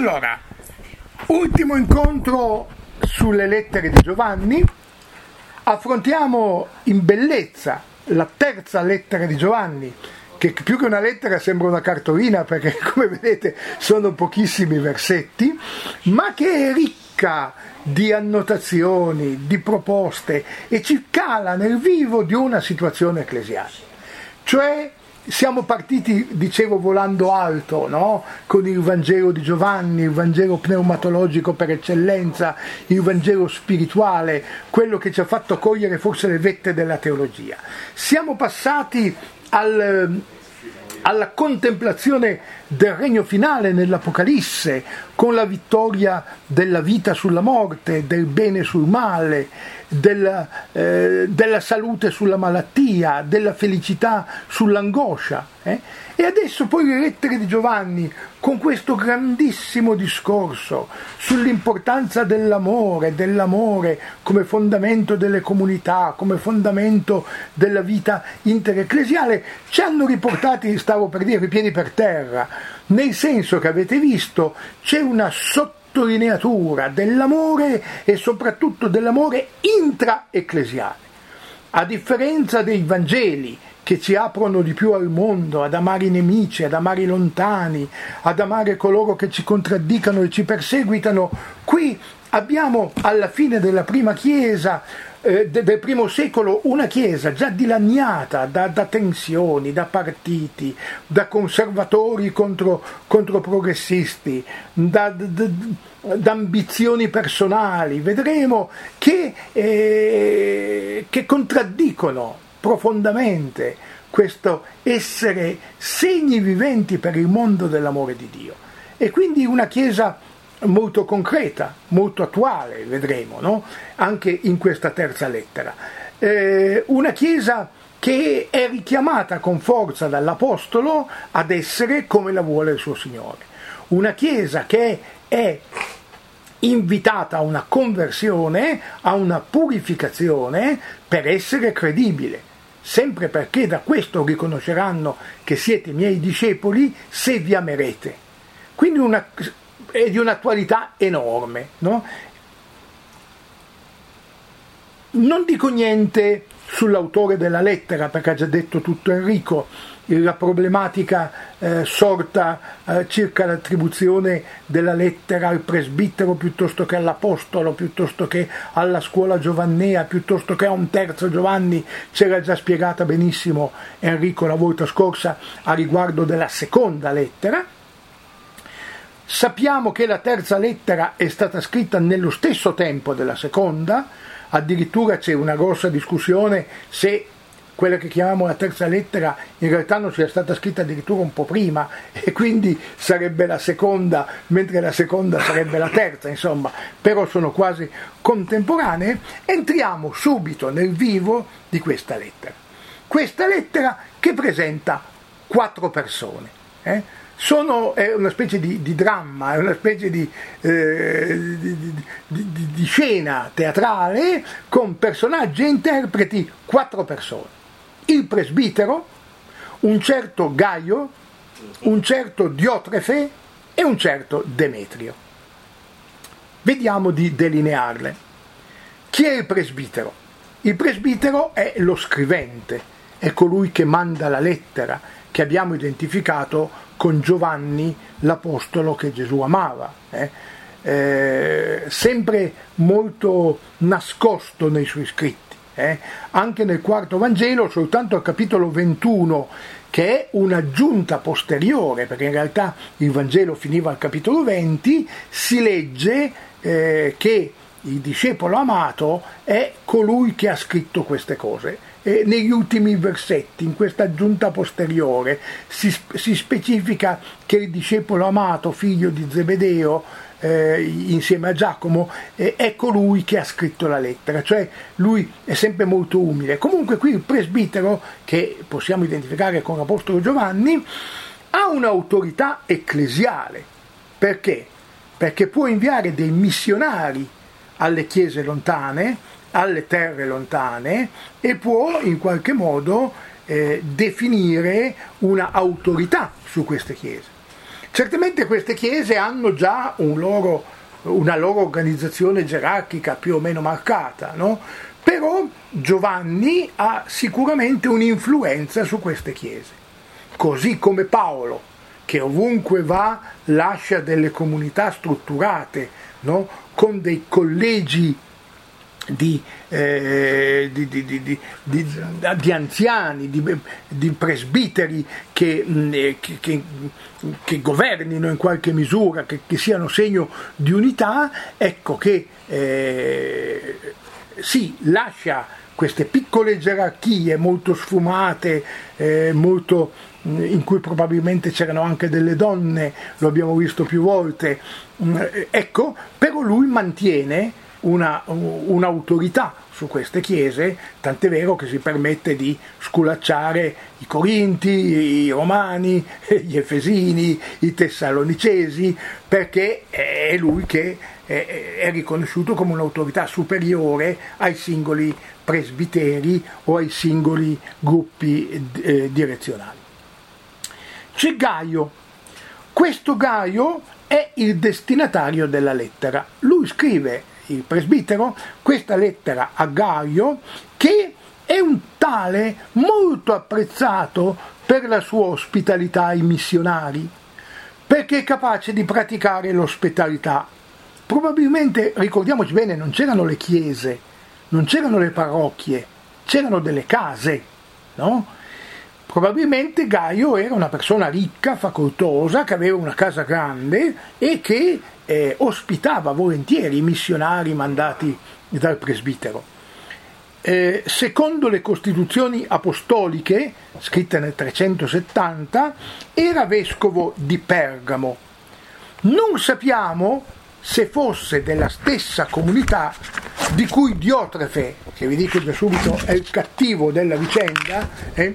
Allora, ultimo incontro sulle lettere di Giovanni. Affrontiamo in bellezza la terza lettera di Giovanni, che più che una lettera sembra una cartolina, perché come vedete sono pochissimi versetti, ma che è ricca di annotazioni, di proposte, e ci cala nel vivo di una situazione ecclesiale. Cioè siamo partiti, dicevo, volando alto, no? Con il Vangelo di Giovanni, il Vangelo pneumatologico per eccellenza, il Vangelo spirituale, quello che ci ha fatto cogliere forse le vette della teologia. Siamo passati alla contemplazione del regno finale nell'Apocalisse, con la vittoria della vita sulla morte, del bene sul male, della salute sulla malattia, della felicità sull'angoscia. E adesso poi le lettere di Giovanni, con questo grandissimo discorso sull'importanza dell'amore come fondamento delle comunità, come fondamento della vita interecclesiale, ci hanno riportati, stavo per dire, i piedi per terra, nel senso che avete visto c'è una sottolineatura dell'amore e soprattutto dell'amore intraecclesiale, a differenza dei Vangeli che ci aprono di più al mondo, ad amare i nemici, ad amare i lontani, ad amare coloro che ci contraddicano e ci perseguitano. Qui abbiamo alla fine della prima Chiesa, del primo secolo, una Chiesa già dilaniata da tensioni, da partiti, da conservatori contro progressisti, da ambizioni personali. Vedremo che contraddicono profondamente questo essere segni viventi per il mondo dell'amore di Dio. E quindi una Chiesa molto concreta, molto attuale, vedremo, no? Anche in questa terza lettera. Una Chiesa che è richiamata con forza dall'Apostolo ad essere come la vuole il suo Signore. Una Chiesa che è invitata a una conversione, a una purificazione per essere credibile. Sempre perché da questo riconosceranno che siete miei discepoli se vi amerete. Quindi è di un'attualità enorme, no? Non dico niente sull'autore della lettera, perché ha già detto tutto Enrico, la problematica sorta circa l'attribuzione della lettera al presbitero piuttosto che all'apostolo, piuttosto che alla scuola giovannea, piuttosto che a un terzo Giovanni, c'era già spiegata benissimo Enrico la volta scorsa a riguardo della seconda lettera. Sappiamo che la terza lettera è stata scritta nello stesso tempo della seconda, addirittura c'è una grossa discussione se quella che chiamiamo la terza lettera in realtà non sia stata scritta addirittura un po' prima, e quindi sarebbe la seconda, mentre la seconda sarebbe la terza, insomma, però sono quasi contemporanee. Entriamo subito nel vivo di questa lettera. Questa lettera che presenta 4 persone. È una specie di dramma, è una specie di scena teatrale con personaggi e interpreti, 4 persone. Il presbitero, un certo Gaio, un certo Diotrefe e un certo Demetrio. Vediamo di delinearle. Chi è il presbitero? Il presbitero è lo scrivente, è colui che manda la lettera, che abbiamo identificato con Giovanni l'apostolo che Gesù amava, sempre molto nascosto nei suoi scritti. Anche nel quarto Vangelo, soltanto al capitolo 21, che è un'aggiunta posteriore, perché in realtà il Vangelo finiva al capitolo 20, si legge che il discepolo amato è colui che ha scritto queste cose. Negli ultimi versetti, in questa aggiunta posteriore, si specifica che il discepolo amato, figlio di Zebedeo, insieme a Giacomo, è colui che ha scritto la lettera, cioè lui è sempre molto umile. Comunque qui il presbitero, che possiamo identificare con l'apostolo Giovanni, ha un'autorità ecclesiale. Perché? Perché può inviare dei missionari alle chiese lontane, alle terre lontane, e può in qualche modo definire una autorità su queste chiese. Certamente queste chiese hanno già una loro organizzazione gerarchica più o meno marcata, no? Però Giovanni ha sicuramente un'influenza su queste chiese, così come Paolo, che ovunque va lascia delle comunità strutturate, no? Con dei collegi di anziani, di presbiteri che governino in qualche misura, che siano segno di unità. Ecco che si lascia queste piccole gerarchie molto sfumate, in cui probabilmente c'erano anche delle donne, lo abbiamo visto più volte, ecco, però lui mantiene un'autorità su queste chiese, tant'è vero che si permette di sculacciare i Corinti, i Romani, gli Efesini, i Tessalonicesi, perché è lui che è riconosciuto come un'autorità superiore ai singoli presbiteri o ai singoli gruppi direzionali. C'è Gaio. Questo Gaio è il destinatario della lettera. Lui scrive, il presbitero, questa lettera a Gaio, che è un tale molto apprezzato per la sua ospitalità ai missionari, perché è capace di praticare l'ospitalità. Probabilmente, ricordiamoci bene, non c'erano le chiese, non c'erano le parrocchie, c'erano delle case, no? Probabilmente Gaio era una persona ricca, facoltosa, che aveva una casa grande e che ospitava volentieri i missionari mandati dal presbitero. Secondo le costituzioni apostoliche, scritte nel 370, era vescovo di Pergamo. Non sappiamo se fosse della stessa comunità di cui Diotrefe, che vi dico già subito è il cattivo della vicenda,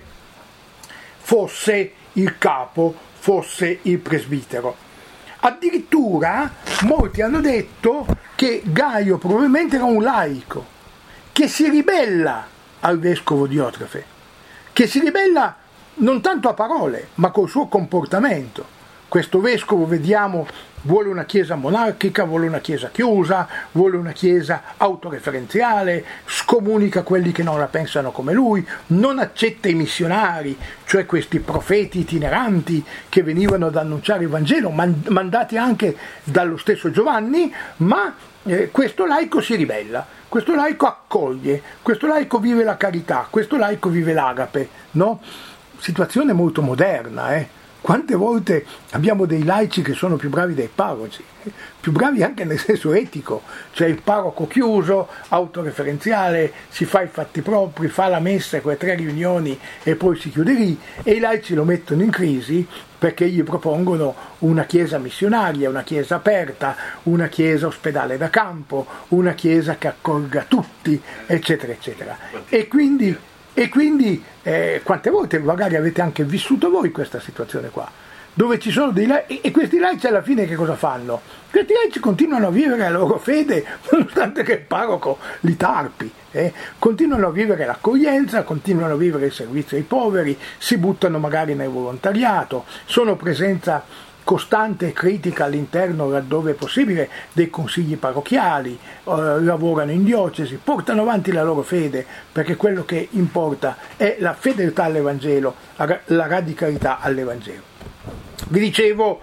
fosse il capo, fosse il presbitero. Addirittura molti hanno detto che Gaio probabilmente era un laico, che si ribella al vescovo Diotrefe, che si ribella non tanto a parole, ma col suo comportamento. Questo vescovo, vediamo, vuole una chiesa monarchica, vuole una chiesa chiusa, vuole una chiesa autoreferenziale, scomunica quelli che non la pensano come lui, non accetta i missionari, cioè questi profeti itineranti che venivano ad annunciare il Vangelo, mandati anche dallo stesso Giovanni, ma questo laico si ribella, questo laico accoglie, questo laico vive la carità, questo laico vive l'agape, no? Situazione molto moderna, Quante volte abbiamo dei laici che sono più bravi dei parroci, più bravi anche nel senso etico, cioè il parroco chiuso, autoreferenziale, si fa i fatti propri, fa la messa, quelle 3 riunioni e poi si chiude lì, e i laici lo mettono in crisi perché gli propongono una chiesa missionaria, una chiesa aperta, una chiesa ospedale da campo, una chiesa che accolga tutti, eccetera, eccetera. E quindi quante volte magari avete anche vissuto voi questa situazione qua, dove ci sono dei laici, e questi laici alla fine che cosa fanno? Questi laici continuano a vivere la loro fede nonostante che il parroco li tarpi, continuano a vivere l'accoglienza, continuano a vivere il servizio ai poveri, si buttano magari nel volontariato, sono presenza costante e critica all'interno, laddove è possibile, dei consigli parrocchiali, lavorano in diocesi, portano avanti la loro fede, perché quello che importa è la fedeltà all'Evangelo, la radicalità all'Evangelo. Vi dicevo,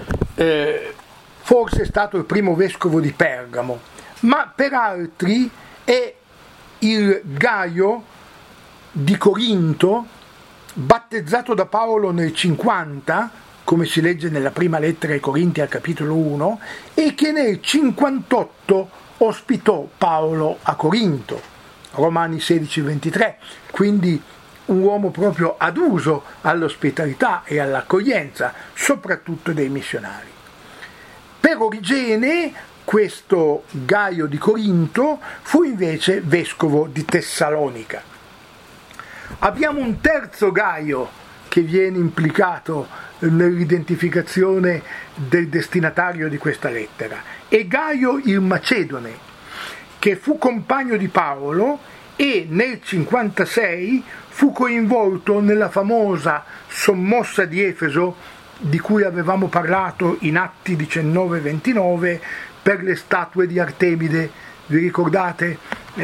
forse è stato il primo vescovo di Pergamo, ma per altri è il Gaio di Corinto, battezzato da Paolo nel 50, come si legge nella prima lettera ai Corinti al capitolo 1, e che nel 58 ospitò Paolo a Corinto, Romani 16:23, quindi un uomo proprio aduso all'ospitalità e all'accoglienza, soprattutto dei missionari. Per Origene, questo Gaio di Corinto fu invece vescovo di Tessalonica. Abbiamo un terzo Gaio che viene implicato nell'identificazione del destinatario di questa lettera, è Gaio il Macedone, che fu compagno di Paolo e nel 56 fu coinvolto nella famosa sommossa di Efeso di cui avevamo parlato in Atti 19-29 per le statue di Artemide. Vi ricordate?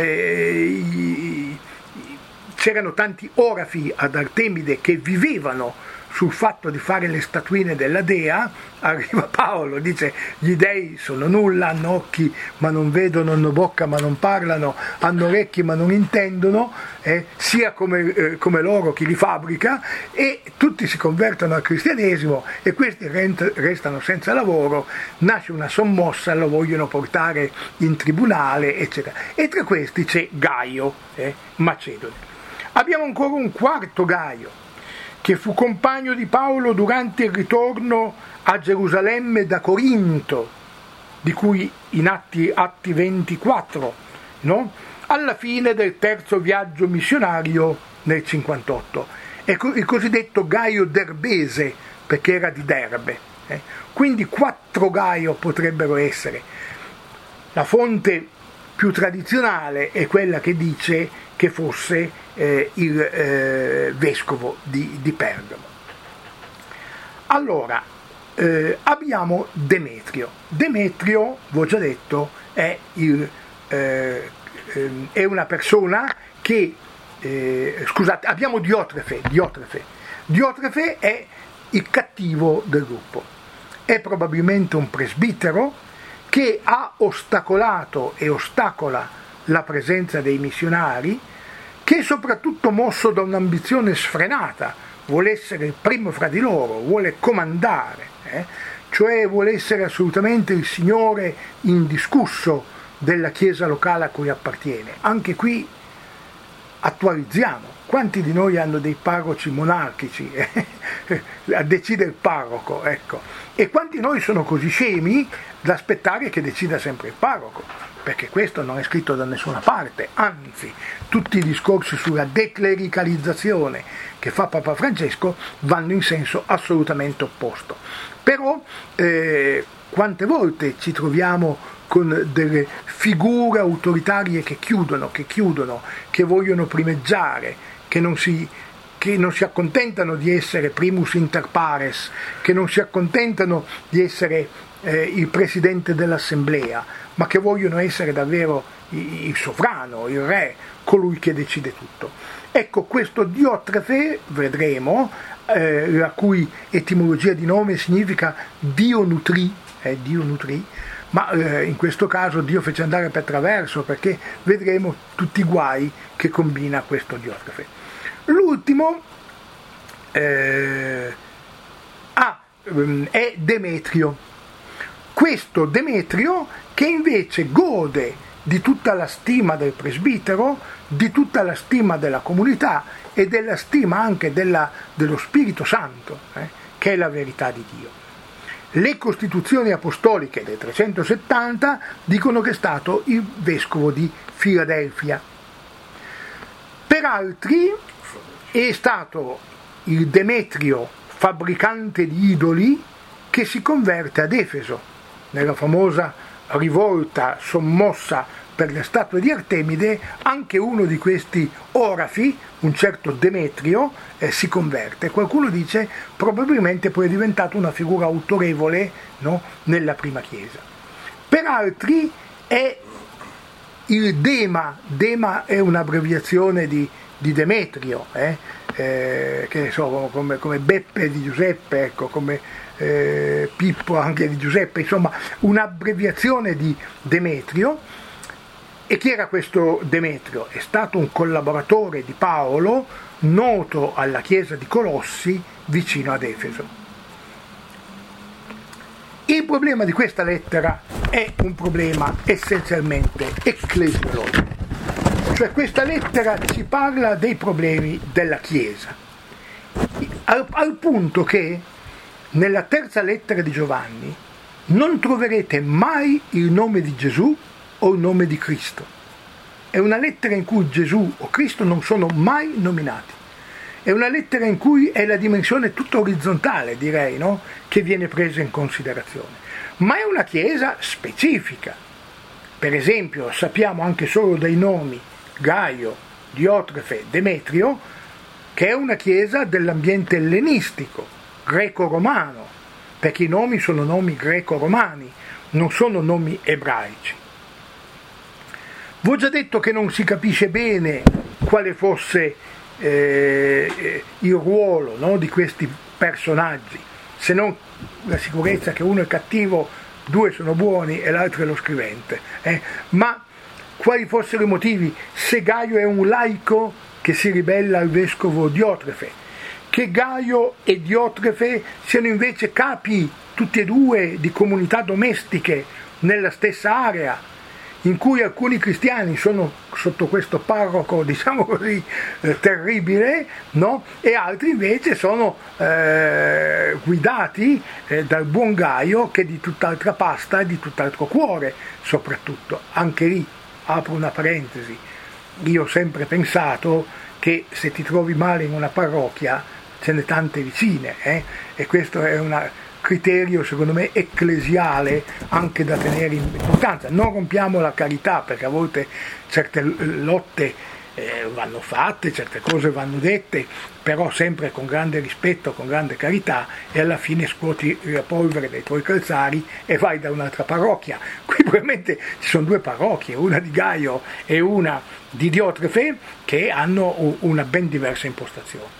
C'erano tanti orafi ad Artemide che vivevano sul fatto di fare le statuine della dea. Arriva Paolo, dice: gli dei sono nulla, hanno occhi ma non vedono, hanno bocca ma non parlano, hanno orecchi ma non intendono, sia come loro chi li fabbrica, e tutti si convertono al cristianesimo e questi restano senza lavoro. Nasce una sommossa, lo vogliono portare in tribunale, eccetera. E tra questi c'è Gaio, Macedone. Abbiamo ancora un quarto Gaio, che fu compagno di Paolo durante il ritorno a Gerusalemme da Corinto, di cui in Atti 24, no? Alla fine del terzo viaggio missionario nel 58. È il cosiddetto Gaio Derbese, perché era di Derbe. Quindi 4 Gaio potrebbero essere. La fonte più tradizionale è quella che dice che fosse il vescovo di Pergamo. Allora, abbiamo Demetrio. Demetrio, vi ho già detto, è una persona che, scusate, abbiamo Diotrefe. Diotrefe è il cattivo del gruppo. È probabilmente un presbitero che ha ostacolato e ostacola la presenza dei missionari, che soprattutto mosso da un'ambizione sfrenata, vuole essere il primo fra di loro, vuole comandare, cioè vuole essere assolutamente il signore indiscusso della chiesa locale a cui appartiene. Anche qui attualizziamo. Quanti di noi hanno dei parroci monarchici? Decide il parroco, ecco. E quanti di noi sono così scemi da aspettare che decida sempre il parroco? Perché questo non è scritto da nessuna parte, anzi, tutti i discorsi sulla declericalizzazione che fa Papa Francesco vanno in senso assolutamente opposto. Però quante volte ci troviamo con delle figure autoritarie che chiudono, che vogliono primeggiare, che non si accontentano di essere primus inter pares, che non si accontentano di essere il presidente dell'assemblea, ma che vogliono essere davvero il sovrano, il re, colui che decide tutto. Ecco, questo Diotrefe, vedremo, la cui etimologia di nome significa Dio nutrì, ma in questo caso Dio fece andare per traverso, perché vedremo tutti i guai che combina questo Diotrefe. L'ultimo è Demetrio. Questo Demetrio che invece gode di tutta la stima del presbitero, di tutta la stima della comunità e della stima anche dello Spirito Santo, che è la verità di Dio. Le costituzioni apostoliche del 370 dicono che è stato il vescovo di Filadelfia. Per altri è stato il Demetrio, fabbricante di idoli, che si converte ad Efeso, nella famosa rivolta sommossa per le statue di Artemide. Anche uno di questi orafi, un certo Demetrio, si converte. Qualcuno dice probabilmente poi è diventato una figura autorevole, no, nella prima chiesa. Per altri è il Dema. Dema è un'abbreviazione di Demetrio, che ne so, come Beppe di Giuseppe, ecco, come Pippo anche di Giuseppe, insomma un'abbreviazione di Demetrio. E chi era questo Demetrio? È stato un collaboratore di Paolo, noto alla chiesa di Colossi vicino ad Efeso. Il problema di questa lettera è un problema essenzialmente ecclesiologico, cioè questa lettera ci parla dei problemi della chiesa, al punto che nella terza lettera di Giovanni non troverete mai il nome di Gesù o il nome di Cristo. È una lettera in cui Gesù o Cristo non sono mai nominati. È una lettera in cui è la dimensione tutta orizzontale, direi, no? Che viene presa in considerazione. Ma è una chiesa specifica. Per esempio, sappiamo anche solo dai nomi Gaio, Diotrefe, Demetrio, che è una chiesa dell'ambiente ellenistico, greco-romano, perché i nomi sono nomi greco-romani, non sono nomi ebraici. Vi ho già detto che non si capisce bene quale fosse il ruolo, no, di questi personaggi, se non la sicurezza che uno è cattivo, due sono buoni e l'altro è lo scrivente. Ma quali fossero i motivi? Se Gaio è un laico che si ribella al vescovo Diotrefe, che Gaio e Diotrefe siano invece capi tutti e due di comunità domestiche nella stessa area, in cui alcuni cristiani sono sotto questo parroco, diciamo così, terribile, no? E altri invece sono guidati dal buon Gaio, che è di tutt'altra pasta e di tutt'altro cuore, soprattutto. Anche lì, apro una parentesi, io ho sempre pensato che se ti trovi male in una parrocchia ce n'è tante vicine, e questo è un criterio secondo me ecclesiale anche da tenere in importanza. Non rompiamo la carità, perché a volte certe lotte vanno fatte, certe cose vanno dette, però sempre con grande rispetto, con grande carità, e alla fine scuoti la polvere dai tuoi calzari e vai da un'altra parrocchia. Qui probabilmente ci sono due parrocchie, una di Gaio e una di Diotrefe, che hanno una ben diversa impostazione.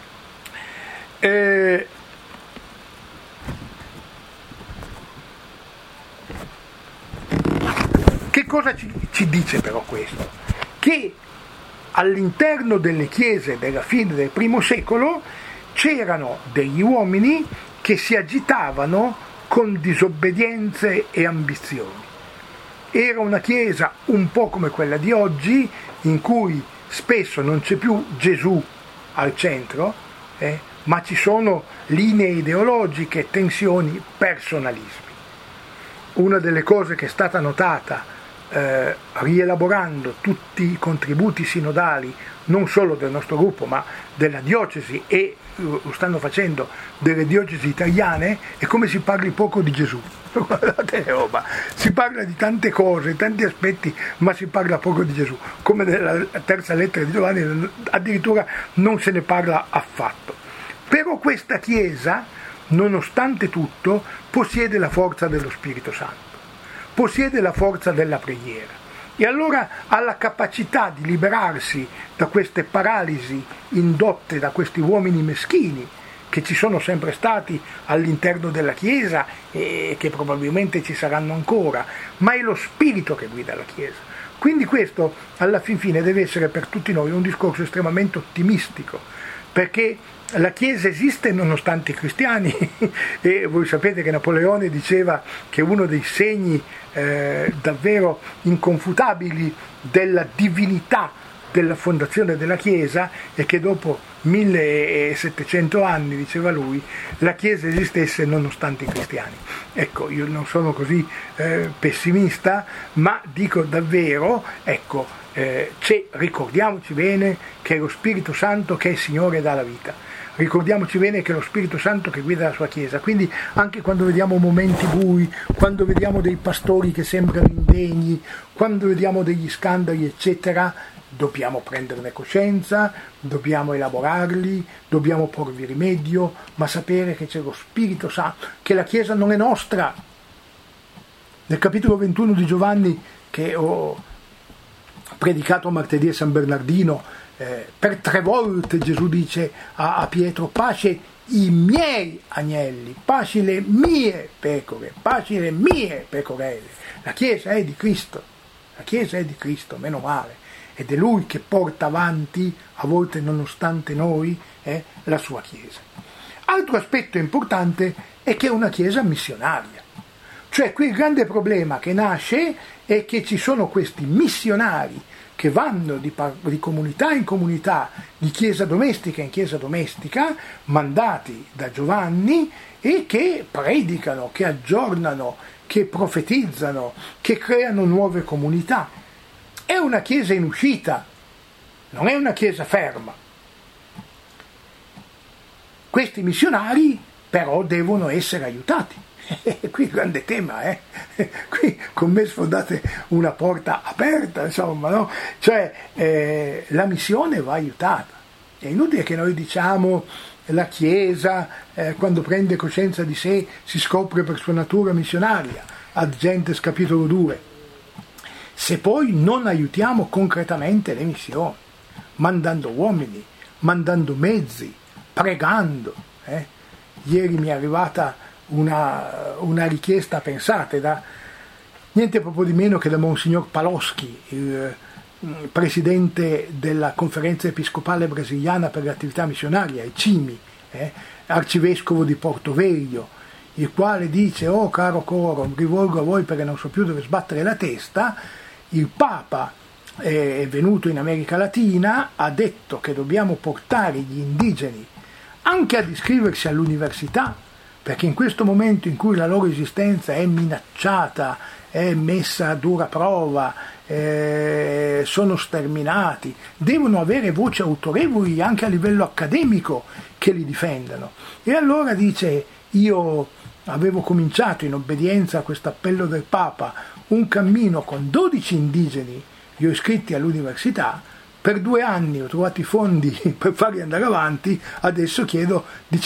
Che cosa ci dice però questo? Che all'interno delle chiese della fine del I secolo c'erano degli uomini che si agitavano con disobbedienze e ambizioni. Era una chiesa un po' come quella di oggi, in cui spesso non c'è più Gesù al centro, ma ci sono linee ideologiche, tensioni, personalismi. Una delle cose che è stata notata rielaborando tutti i contributi sinodali, non solo del nostro gruppo ma della diocesi, e lo stanno facendo delle diocesi italiane, è come si parli poco di Gesù. Guardate che roba, si parla di tante cose, tanti aspetti, ma si parla poco di Gesù, come nella terza lettera di Giovanni addirittura non se ne parla affatto. Però questa Chiesa, nonostante tutto, possiede la forza dello Spirito Santo, possiede la forza della preghiera, e allora ha la capacità di liberarsi da queste paralisi indotte da questi uomini meschini che ci sono sempre stati all'interno della Chiesa e che probabilmente ci saranno ancora, ma è lo Spirito che guida la Chiesa. Quindi questo alla fin fine deve essere per tutti noi un discorso estremamente ottimistico, perché la Chiesa esiste nonostante i cristiani e voi sapete che Napoleone diceva che uno dei segni davvero inconfutabili della divinità della fondazione della Chiesa è che dopo 1700 anni, diceva lui, la Chiesa esistesse nonostante i cristiani. Ecco, io non sono così pessimista, ma dico davvero, ecco, ricordiamoci bene che è lo Spirito Santo che è il Signore e dà la vita. Ricordiamoci bene che è lo Spirito Santo che guida la sua Chiesa, quindi anche quando vediamo momenti bui, quando vediamo dei pastori che sembrano indegni, quando vediamo degli scandali eccetera, dobbiamo prenderne coscienza, dobbiamo elaborarli, dobbiamo porvi rimedio, ma sapere che c'è lo Spirito Santo, che la Chiesa non è nostra. Nel capitolo 21 di Giovanni, che ho predicato martedì a San Bernardino, per 3 volte Gesù dice a Pietro: pace i miei agnelli, pace le mie pecore, pace le mie pecorelle. La Chiesa è di Cristo, la Chiesa è di Cristo, meno male, ed è Lui che porta avanti, a volte nonostante noi, la sua Chiesa. Altro aspetto importante è che è una Chiesa missionaria. Cioè qui il grande problema che nasce è che ci sono questi missionari che vanno di comunità in comunità, di chiesa domestica in chiesa domestica, mandati da Giovanni, e che predicano, che aggiornano, che profetizzano, che creano nuove comunità. È una chiesa in uscita, non è una chiesa ferma. Questi missionari però devono essere aiutati. Qui il grande tema, qui con me sfondate una porta aperta, insomma, no? Cioè la missione va aiutata. È inutile che noi diciamo la Chiesa, quando prende coscienza di sé, si scopre per sua natura missionaria, ad Gentes capitolo 2. Se poi non aiutiamo concretamente le missioni, mandando uomini, mandando mezzi, pregando. Ieri mi è arrivata una richiesta, pensate, da niente proprio di meno che da Monsignor Paloschi, il presidente della Conferenza Episcopale Brasiliana per le attività missionarie, il CIMI, arcivescovo di Porto Veglio, il quale dice: oh caro coro, rivolgo a voi perché non so più dove sbattere la testa. Il Papa è venuto in America Latina, ha detto che dobbiamo portare gli indigeni anche ad iscriversi all'università, perché in questo momento in cui la loro esistenza è minacciata, è messa a dura prova, sono sterminati, devono avere voci autorevoli anche a livello accademico che li difendano. E allora dice: io avevo cominciato in obbedienza a questo appello del Papa un cammino con 12 indigeni, li ho iscritti all'università, per 2 anni ho trovato i fondi per farli andare avanti, adesso chiedo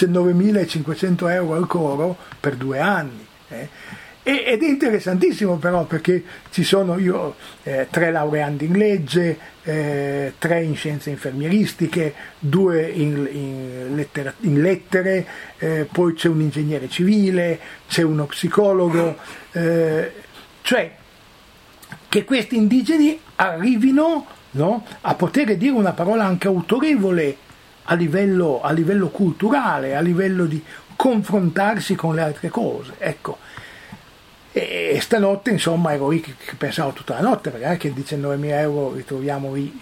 19.500 euro al coro per 2 anni. Ed è interessantissimo però, perché ci sono 3 laureandi in legge, 3 in scienze infermieristiche, 2 in lettere, poi c'è un ingegnere civile, c'è uno psicologo, cioè che questi indigeni arrivino, no, a poter dire una parola anche autorevole a livello culturale, a livello di confrontarsi con le altre cose. Ecco. E stanotte, insomma, ero lì che pensavo tutta la notte, perché anche 19.000 euro ritroviamo lì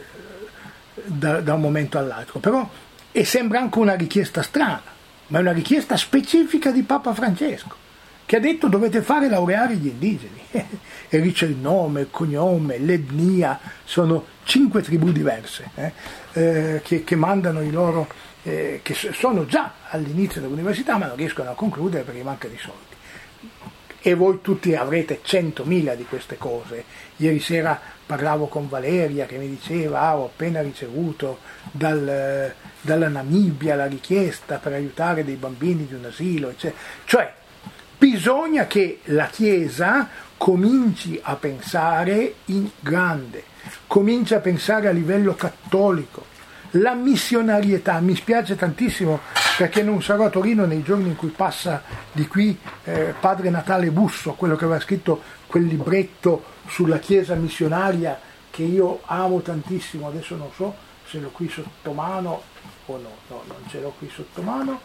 da un momento all'altro. Però, e sembra anche una richiesta strana, ma è una richiesta specifica di Papa Francesco, che ha detto: dovete fare laureare gli indigeni. E lì c'è il nome, il cognome, l'etnia, sono 5 tribù diverse che mandano i loro, che sono già all'inizio dell'università ma non riescono a concludere perché manca di soldi. E voi tutti avrete 100.000 di queste cose. Ieri sera parlavo con Valeria che mi diceva: ho appena ricevuto dalla Namibia la richiesta per aiutare dei bambini di un asilo, eccetera. Cioè, bisogna che la Chiesa cominci a pensare in grande, cominci a pensare a livello cattolico. La missionarietà, mi spiace tantissimo perché non sarò a Torino nei giorni in cui passa di qui padre Natale Busso, quello che aveva scritto quel libretto sulla Chiesa missionaria che io amo tantissimo, adesso non so se l'ho qui sotto mano o no, non ce l'ho qui sotto mano.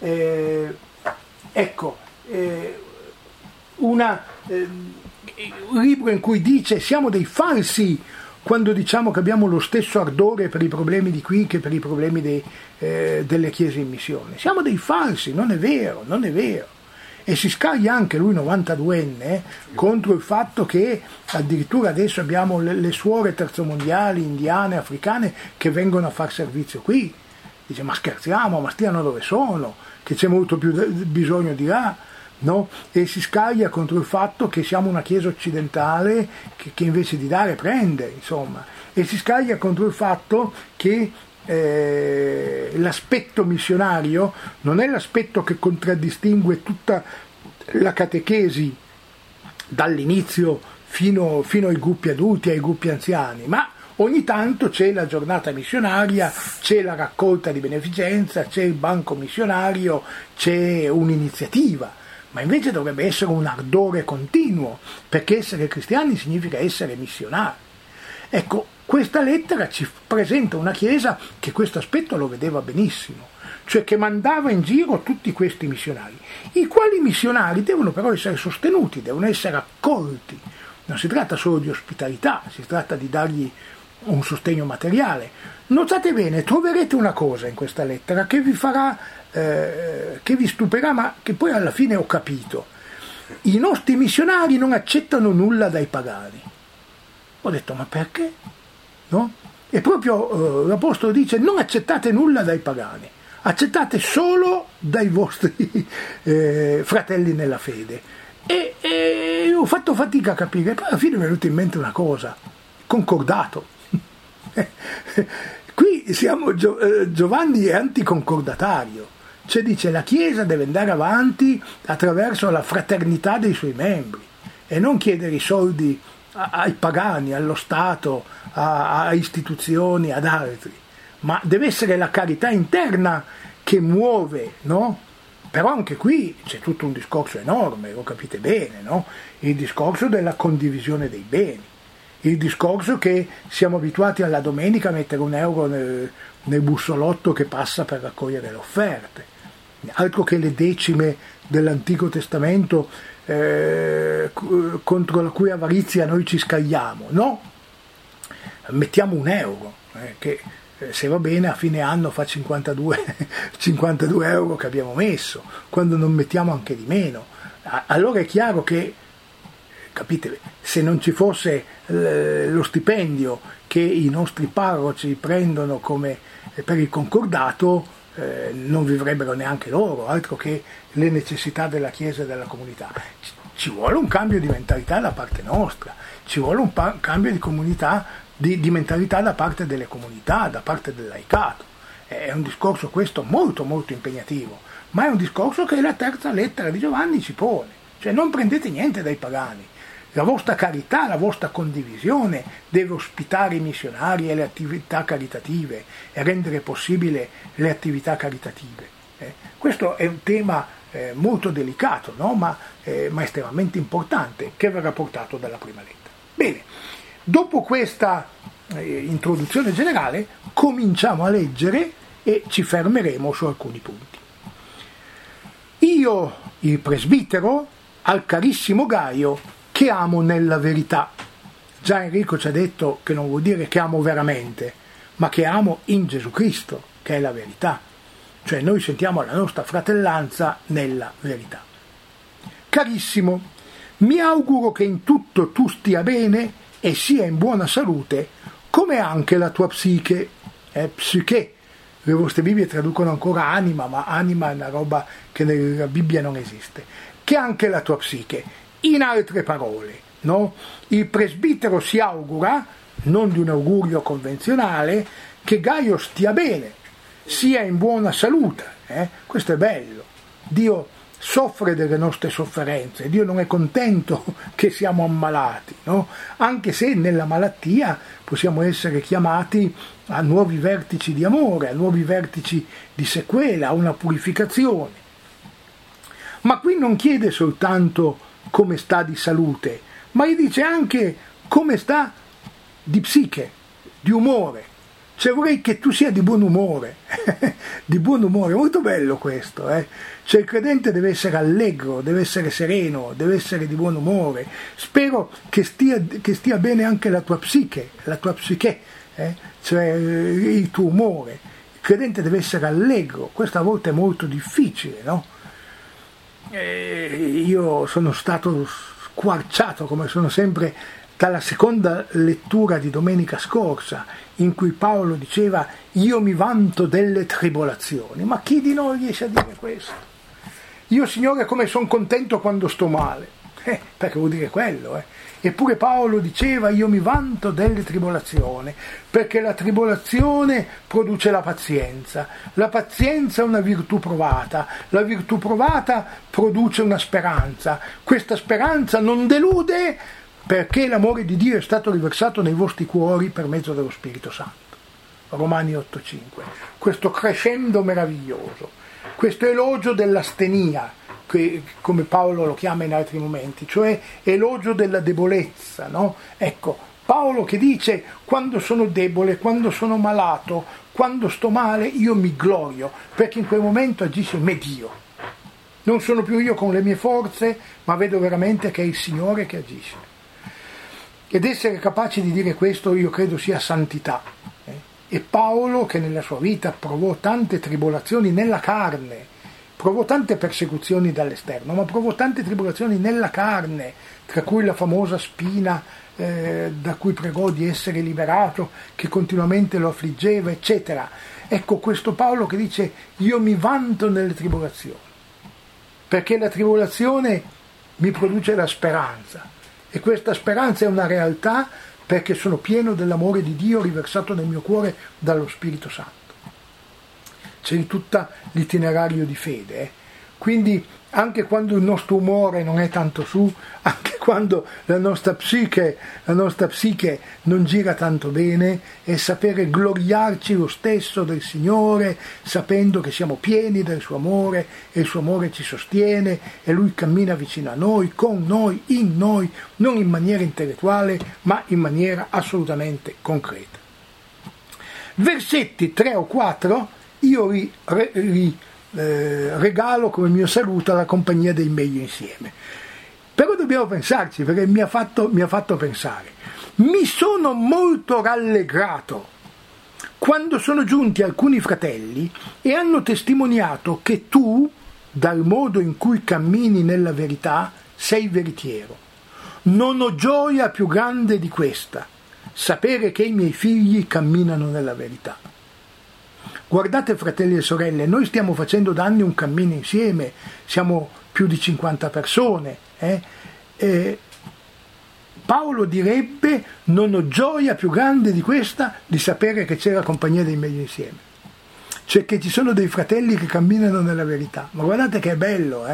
Un libro in cui dice: siamo dei falsi quando diciamo che abbiamo lo stesso ardore per i problemi di qui che per i problemi delle chiese in missione. Siamo dei falsi, non è vero. E si scaglia anche lui, 92enne, contro il fatto che addirittura adesso abbiamo le suore terzomondiali indiane, africane, che vengono a far servizio qui. Dice: ma scherziamo, ma stiano dove sono, che c'è molto più bisogno di là. No? E si scaglia contro il fatto che siamo una chiesa occidentale che invece di dare prende, insomma, e si scaglia contro il fatto che l'aspetto missionario non è l'aspetto che contraddistingue tutta la catechesi dall'inizio fino ai gruppi adulti, ai gruppi anziani, ma ogni tanto c'è la giornata missionaria, c'è la raccolta di beneficenza, c'è il banco missionario, c'è un'iniziativa. Ma invece dovrebbe essere un ardore continuo, perché essere cristiani significa essere missionari. Ecco, questa lettera ci presenta una Chiesa che questo aspetto lo vedeva benissimo, cioè che mandava in giro tutti questi missionari, i quali missionari devono però essere sostenuti, devono essere accolti. Non si tratta solo di ospitalità, si tratta di dargli un sostegno materiale. Notate bene, troverete una cosa in questa lettera che vi farà, che vi stupirà, ma che poi alla fine ho capito. I nostri missionari non accettano nulla dai pagani. Ho detto: ma perché? No? E proprio l'Apostolo dice: non accettate nulla dai pagani, accettate solo dai vostri fratelli nella fede. E ho fatto fatica a capire, poi alla fine mi è venuta in mente una cosa: concordato. Qui qui Giovanni è anticoncordatario, cioè dice la Chiesa deve andare avanti attraverso la fraternità dei suoi membri e non chiedere i soldi ai pagani, allo Stato, a istituzioni, ad altri, ma deve essere la carità interna che muove, no? Però anche qui c'è tutto un discorso enorme, lo capite bene, no? Il discorso della condivisione dei beni, il discorso che siamo abituati alla domenica a mettere €1 nel bussolotto che passa per raccogliere le offerte, altro che le decime dell'Antico Testamento contro la cui avarizia noi ci scagliamo, no? Mettiamo €1 che se va bene a fine anno fa 52 € che abbiamo messo, quando non mettiamo anche di meno. Allora è chiaro che, capite, se non ci fosse lo stipendio che i nostri parroci prendono come per il concordato, non vivrebbero neanche loro, altro che le necessità della Chiesa e della comunità. Ci vuole un cambio di mentalità da parte nostra, ci vuole un cambio di mentalità da parte delle comunità, da parte del laicato. È un discorso questo molto molto impegnativo, ma è un discorso che la terza lettera di Giovanni ci pone, cioè non prendete niente dai pagani, la vostra carità, la vostra condivisione deve ospitare i missionari e le attività caritative e rendere possibile le attività caritative. Questo è un tema molto delicato, no? ma estremamente importante, che verrà portato dalla prima lettera. Bene, dopo questa introduzione generale cominciamo a leggere e ci fermeremo su alcuni punti. Io, il presbitero, al carissimo Gaio, che amo nella verità. Già Enrico ci ha detto che non vuol dire che amo veramente, ma che amo in Gesù Cristo, che è la verità. Cioè noi sentiamo la nostra fratellanza nella verità. Carissimo, mi auguro che in tutto tu stia bene e sia in buona salute, come anche la tua psiche, psiche. Le vostre Bibbie traducono ancora anima, ma anima è una roba che nella Bibbia non esiste. Che anche la tua psiche. In altre parole, no? Il presbitero si augura, non di un augurio convenzionale, che Gaio stia bene, sia in buona salute. Questo è bello. Dio soffre delle nostre sofferenze, Dio non è contento che siamo ammalati, no? Anche se nella malattia possiamo essere chiamati a nuovi vertici di amore, a nuovi vertici di sequela, a una purificazione. Ma qui non chiede soltanto come sta di salute, ma gli dice anche come sta di psiche, di umore. Cioè vorrei che tu sia di buon umore, di buon umore, molto bello questo. Cioè il credente deve essere allegro, deve essere sereno, deve essere di buon umore. Spero che stia bene anche la tua psiche, cioè il tuo umore. Il credente deve essere allegro, questa a volte è molto difficile, no? Io sono stato squarciato, come sono sempre, dalla seconda lettura di domenica scorsa, in cui Paolo diceva io mi vanto delle tribolazioni. Ma chi di noi riesce a dire questo? Io, Signore, come sono contento quando sto male, perché vuol dire quello. Eppure Paolo diceva io mi vanto delle tribolazioni, perché la tribolazione produce la pazienza è una virtù provata, la virtù provata produce una speranza, questa speranza non delude perché l'amore di Dio è stato riversato nei vostri cuori per mezzo dello Spirito Santo. Romani 8,5. Questo crescendo meraviglioso, questo elogio dell'astenia, come Paolo lo chiama in altri momenti, cioè elogio della debolezza, no? Ecco, Paolo che dice quando sono debole, quando sono malato, quando sto male, io mi glorio, perché in quel momento agisce me Dio. Non sono più io con le mie forze, ma vedo veramente che è il Signore che agisce. Ed essere capaci di dire questo io credo sia santità. E Paolo, che nella sua vita provò tante tribolazioni nella carne, provò tante persecuzioni dall'esterno, ma provò tante tribolazioni nella carne, tra cui la famosa spina da cui pregò di essere liberato, che continuamente lo affliggeva, eccetera. Ecco questo Paolo che dice io mi vanto nelle tribolazioni, perché la tribolazione mi produce la speranza, e questa speranza è una realtà perché sono pieno dell'amore di Dio riversato nel mio cuore dallo Spirito Santo. C'è in tutta l'itinerario di fede. Quindi anche quando il nostro umore non è tanto su, anche quando la nostra psiche non gira tanto bene, è sapere gloriarci lo stesso del Signore, sapendo che siamo pieni del suo amore e il suo amore ci sostiene e Lui cammina vicino a noi, con noi, in noi, non in maniera intellettuale ma in maniera assolutamente concreta. Versetti 3 o 4 io regalo come mio saluto alla compagnia dei meglio insieme. Però dobbiamo pensarci, perché mi ha fatto pensare. Mi sono molto rallegrato quando sono giunti alcuni fratelli e hanno testimoniato che tu, dal modo in cui cammini nella verità, sei veritiero. Non ho gioia più grande di questa, sapere che i miei figli camminano nella verità. Guardate, fratelli e sorelle, noi stiamo facendo da anni un cammino insieme, siamo più di 50 persone. Paolo direbbe: non ho gioia più grande di questa, di sapere che c'è la compagnia dei meglio insieme. Cioè che ci sono dei fratelli che camminano nella verità. Ma guardate che è bello,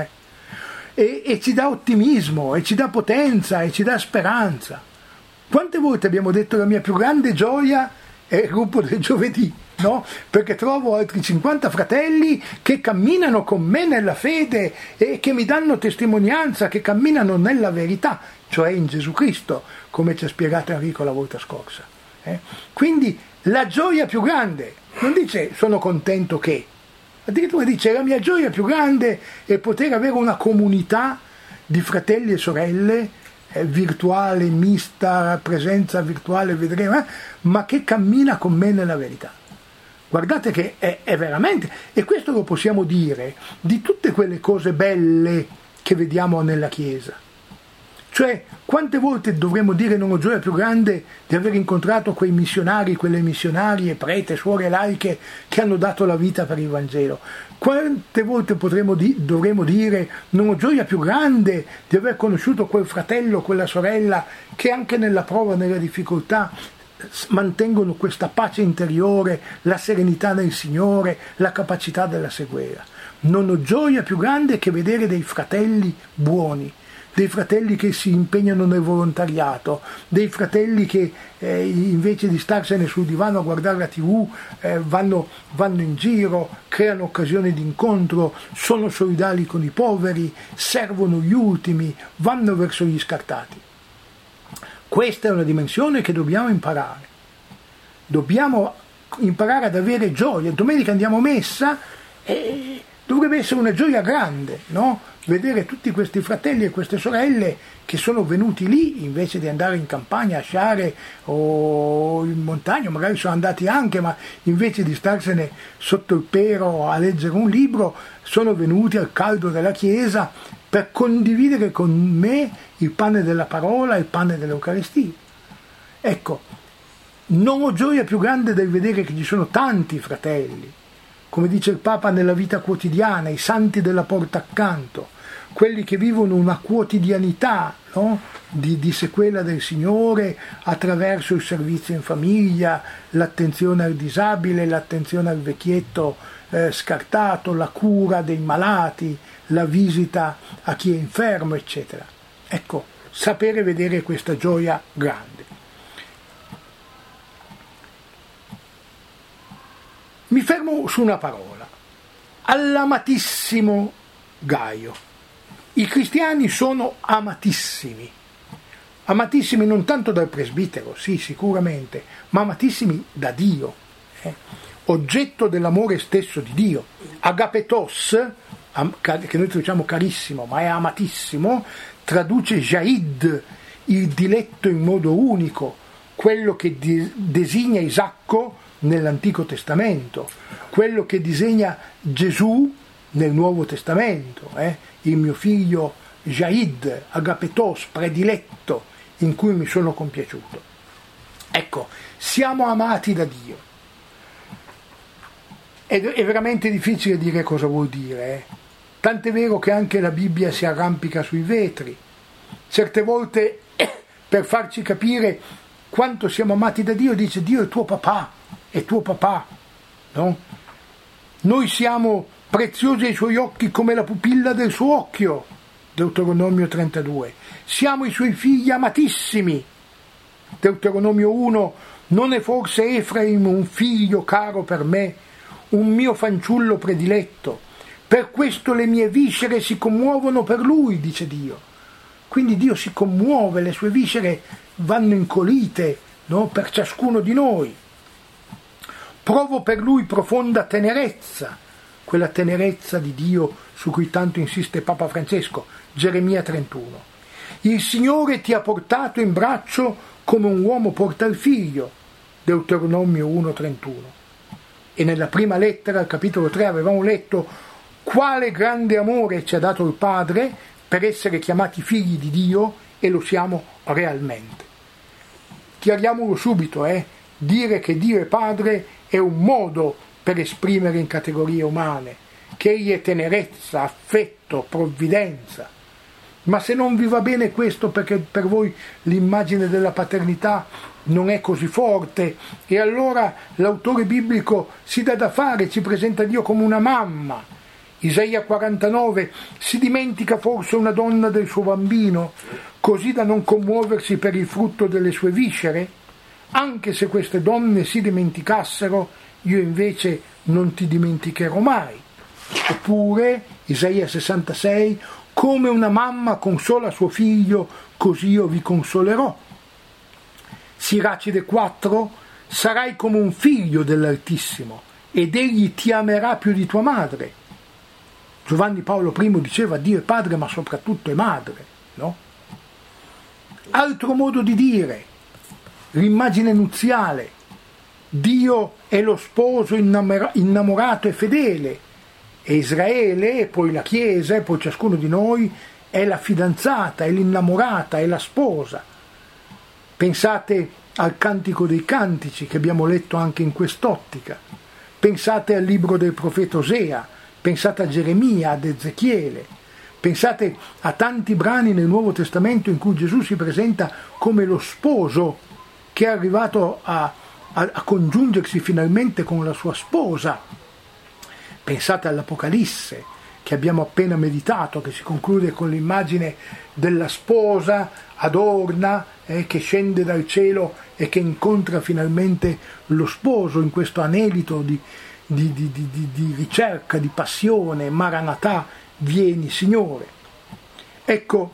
e ci dà ottimismo, e ci dà potenza, e ci dà speranza. Quante volte abbiamo detto la mia più grande gioia è il gruppo del giovedì? No? Perché trovo altri 50 fratelli che camminano con me nella fede e che mi danno testimonianza, che camminano nella verità, cioè in Gesù Cristo, come ci ha spiegato Enrico la volta scorsa. Quindi la gioia più grande, non dice sono contento che, addirittura dice la mia gioia più grande è poter avere una comunità di fratelli e sorelle virtuale, mista, presenza virtuale, vedremo, ma che cammina con me nella verità. Guardate che è veramente, e questo lo possiamo dire di tutte quelle cose belle che vediamo nella Chiesa. Cioè, quante volte dovremmo dire non ho gioia più grande di aver incontrato quei missionari, quelle missionarie, prete, suore laiche che hanno dato la vita per il Vangelo. Quante volte dovremmo dire non ho gioia più grande di aver conosciuto quel fratello, quella sorella che anche nella prova, nella difficoltà mantengono questa pace interiore, la serenità nel Signore, la capacità della seguera. Non ho gioia più grande che vedere dei fratelli buoni, dei fratelli che si impegnano nel volontariato, dei fratelli che invece di starsene sul divano a guardare la TV vanno in giro, creano occasioni di incontro, sono solidali con i poveri, servono gli ultimi, vanno verso gli scartati. Questa è una dimensione che dobbiamo imparare. Dobbiamo imparare ad avere gioia. Domenica andiamo a messa e dovrebbe essere una gioia grande, no? Vedere tutti questi fratelli e queste sorelle che sono venuti lì invece di andare in campagna a sciare o in montagna, magari sono andati anche, ma invece di starsene sotto il pero a leggere un libro, sono venuti al caldo della chiesa per condividere con me il pane della parola, il pane dell'Eucaristia. Ecco, non ho gioia più grande del vedere che ci sono tanti fratelli, come dice il Papa, nella vita quotidiana, i santi della porta accanto, quelli che vivono una quotidianità, no? di sequela del Signore attraverso il servizio in famiglia, l'attenzione al disabile, l'attenzione al vecchietto scartato, la cura dei malati, la visita a chi è infermo, eccetera. Ecco, sapere vedere questa gioia grande. Mi fermo su una parola: all'amatissimo Gaio. I cristiani sono amatissimi non tanto dal presbitero, sì, sicuramente, ma amatissimi da Dio, oggetto dell'amore stesso di Dio. Agapetos, che noi traduciamo carissimo, ma è amatissimo, traduce Jaid, il diletto in modo unico, quello che designa Isacco nell'Antico Testamento, quello che disegna Gesù nel Nuovo Testamento, il mio figlio Jaid, Agapetos, prediletto, in cui mi sono compiaciuto. Ecco, siamo amati da Dio. È veramente difficile dire cosa vuol dire. Tant'è vero che anche la Bibbia si arrampica sui vetri. Certe volte, per farci capire quanto siamo amati da Dio, dice Dio è tuo papà, no? Noi siamo preziosi ai suoi occhi come la pupilla del suo occhio, Deuteronomio 32, siamo i suoi figli amatissimi, Deuteronomio 1, non è forse Efraim un figlio caro per me, un mio fanciullo prediletto, per questo le mie viscere si commuovono per lui, dice Dio. Quindi Dio si commuove, le sue viscere vanno incolite, no? Per ciascuno di noi. Provo per lui profonda tenerezza, quella tenerezza di Dio su cui tanto insiste Papa Francesco, Geremia 31. Il Signore ti ha portato in braccio come un uomo porta il figlio, Deuteronomio 1,31. E nella prima lettera, al capitolo 3, avevamo letto quale grande amore ci ha dato il Padre per essere chiamati figli di Dio, e lo siamo realmente. Chiariamolo subito, dire che Dio è Padre è un modo per esprimere in categorie umane, che Egli è tenerezza, affetto, provvidenza. Ma se non vi va bene questo perché per voi l'immagine della paternità non è così forte, e allora l'autore biblico si dà da fare, ci presenta Dio come una mamma. Isaia 49, si dimentica forse una donna del suo bambino, così da non commuoversi per il frutto delle sue viscere? Anche se queste donne si dimenticassero, io invece non ti dimenticherò mai. Oppure, Isaia 66, come una mamma consola suo figlio, così io vi consolerò. Siracide 4, sarai come un figlio dell'Altissimo, ed egli ti amerà più di tua madre. Giovanni Paolo I diceva Dio è padre ma soprattutto è madre, no? Altro modo di dire, l'immagine nuziale, Dio è lo sposo innamorato e fedele, e Israele, e poi la Chiesa, e poi ciascuno di noi è la fidanzata, è l'innamorata, è la sposa. Pensate al Cantico dei Cantici che abbiamo letto anche in quest'ottica, pensate al libro del profeta Osea, pensate a Geremia, ad Ezechiele, pensate a tanti brani nel Nuovo Testamento in cui Gesù si presenta come lo sposo che è arrivato a congiungersi finalmente con la sua sposa. Pensate all'Apocalisse che abbiamo appena meditato, che si conclude con l'immagine della sposa adorna che scende dal cielo e che incontra finalmente lo sposo in questo anelito di ricerca, di passione, Maranatà, vieni Signore. Ecco,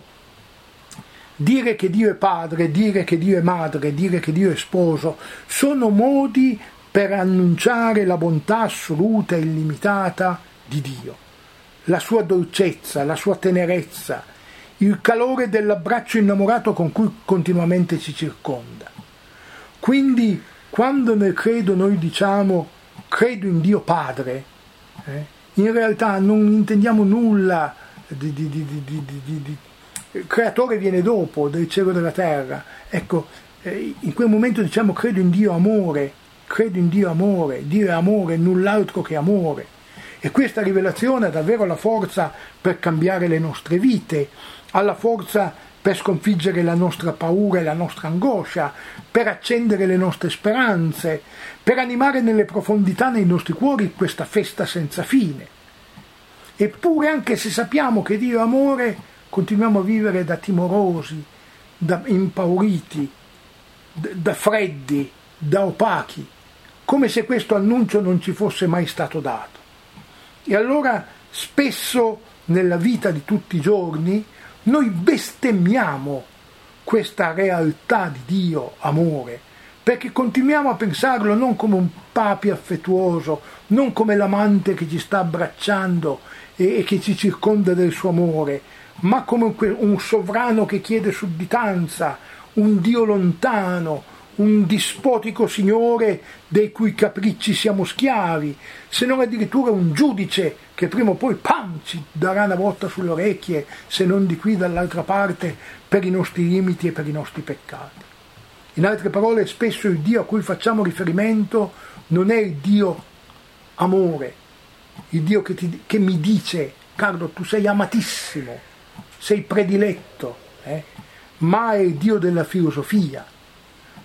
dire che Dio è padre, dire che Dio è madre, dire che Dio è sposo, sono modi per annunciare la bontà assoluta e illimitata di Dio, la sua dolcezza, la sua tenerezza, il calore dell'abbraccio innamorato con cui continuamente ci circonda. Quindi, quando nel credo noi diciamo credo in Dio Padre, in realtà non intendiamo nulla il creatore viene dopo, del cielo e della terra. Ecco, in quel momento diciamo credo in Dio amore, Dio è amore, null'altro che amore. E questa rivelazione ha davvero la forza per cambiare le nostre vite, ha la forza per sconfiggere la nostra paura e la nostra angoscia, per accendere le nostre speranze, per animare nelle profondità nei nostri cuori questa festa senza fine. Eppure, anche se sappiamo che Dio è amore, continuiamo a vivere da timorosi, da impauriti, da freddi, da opachi, come se questo annuncio non ci fosse mai stato dato. E allora spesso nella vita di tutti i giorni noi bestemmiamo questa realtà di Dio amore, perché continuiamo a pensarlo non come un papi affettuoso, non come l'amante che ci sta abbracciando e che ci circonda del suo amore, ma come un sovrano che chiede sudditanza, un Dio lontano, un dispotico signore dei cui capricci siamo schiavi, se non addirittura un giudice che prima o poi ci darà una botta sulle orecchie, se non di qui dall'altra parte, per i nostri limiti e per i nostri peccati. In altre parole, spesso il Dio a cui facciamo riferimento non è il Dio amore, il Dio che mi dice Carlo tu sei amatissimo, sei prediletto, ma è il Dio della filosofia,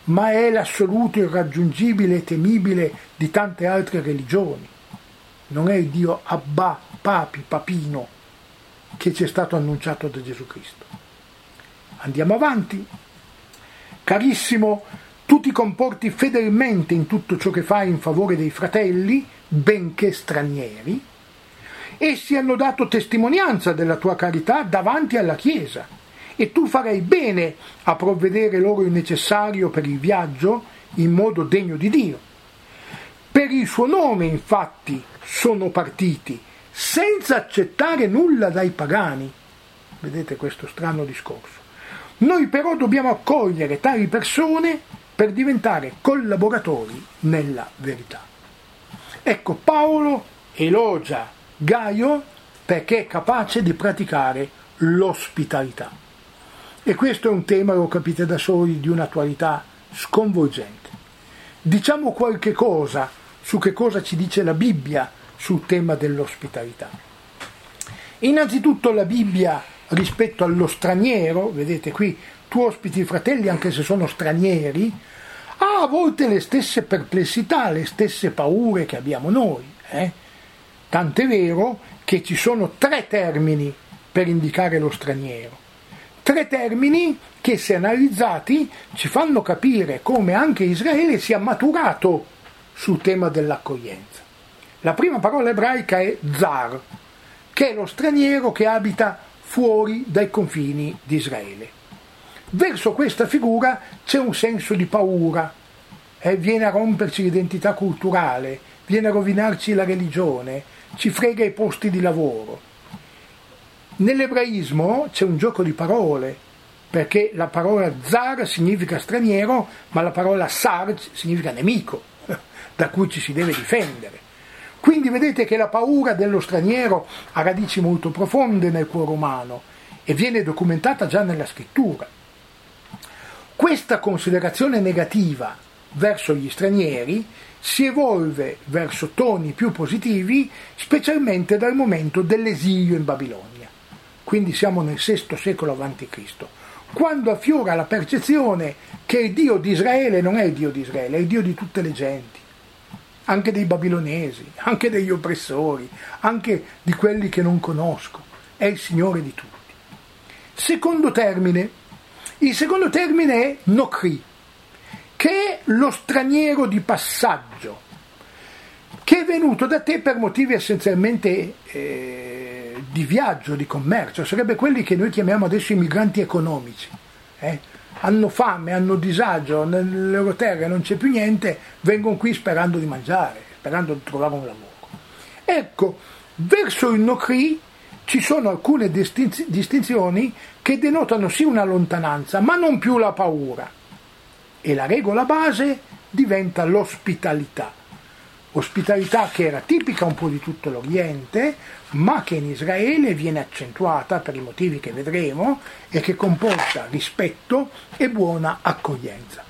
ma è l'assoluto, irraggiungibile e temibile di tante altre religioni. Non è il Dio Abba, Papi, Papino, che ci è stato annunciato da Gesù Cristo. Andiamo avanti. Carissimo, tu ti comporti fedelmente in tutto ciò che fai in favore dei fratelli, benché stranieri. Essi hanno dato testimonianza della tua carità davanti alla Chiesa, e tu farai bene a provvedere loro il necessario per il viaggio in modo degno di Dio. Per il suo nome, infatti, sono partiti, senza accettare nulla dai pagani. Vedete questo strano discorso. Noi però dobbiamo accogliere tali persone per diventare collaboratori nella verità. Ecco, Paolo elogia Gaio perché è capace di praticare l'ospitalità. E questo è un tema, lo capite da soli, di un'attualità sconvolgente. Diciamo qualche cosa su che cosa ci dice la Bibbia sul tema dell'ospitalità. Innanzitutto la Bibbia rispetto allo straniero, vedete qui, tu ospiti i fratelli anche se sono stranieri, ha a volte le stesse perplessità, le stesse paure che abbiamo noi. Tant'è vero che ci sono 3 termini per indicare lo straniero. 3 termini che, se analizzati, ci fanno capire come anche Israele sia maturato sul tema dell'accoglienza. La prima parola ebraica è zar, che è lo straniero che abita fuori dai confini di Israele. Verso questa figura c'è un senso di paura, viene a romperci l'identità culturale, viene a rovinarci la religione, ci frega i posti di lavoro. Nell'ebraismo c'è un gioco di parole, perché la parola zar significa straniero, ma la parola sar significa nemico, da cui ci si deve difendere. Quindi vedete che la paura dello straniero ha radici molto profonde nel cuore umano e viene documentata già nella scrittura. Questa considerazione negativa verso gli stranieri si evolve verso toni più positivi, specialmente dal momento dell'esilio in Babilonia. Quindi siamo nel VI secolo a.C., quando affiora la percezione che il Dio di Israele non è il Dio di Israele, è il Dio di tutte le genti, anche dei babilonesi, anche degli oppressori, anche di quelli che non conosco, è il Signore di tutti. Secondo termine. Il secondo termine è nokri, che è lo straniero di passaggio, che è venuto da te per motivi essenzialmente di viaggio, di commercio. Sarebbe quelli che noi chiamiamo adesso i migranti economici. Hanno fame, hanno disagio, nelle loro terre non c'è più niente, vengono qui sperando di mangiare, sperando di trovare un lavoro. Ecco, verso il nokri ci sono alcune distinzioni che denotano sì una lontananza, ma non più la paura. E la regola base diventa l'ospitalità. Ospitalità che era tipica un po' di tutto l'Oriente, ma che in Israele viene accentuata per i motivi che vedremo e che comporta rispetto e buona accoglienza.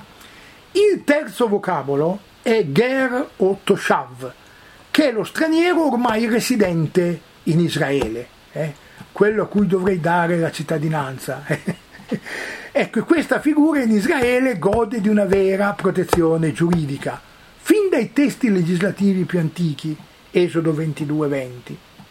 Il terzo vocabolo è ger o toshav, che è lo straniero ormai residente in Israele, quello a cui dovrei dare la cittadinanza. Ecco, questa figura in Israele gode di una vera protezione giuridica, fin dai testi legislativi più antichi, Esodo 22-20.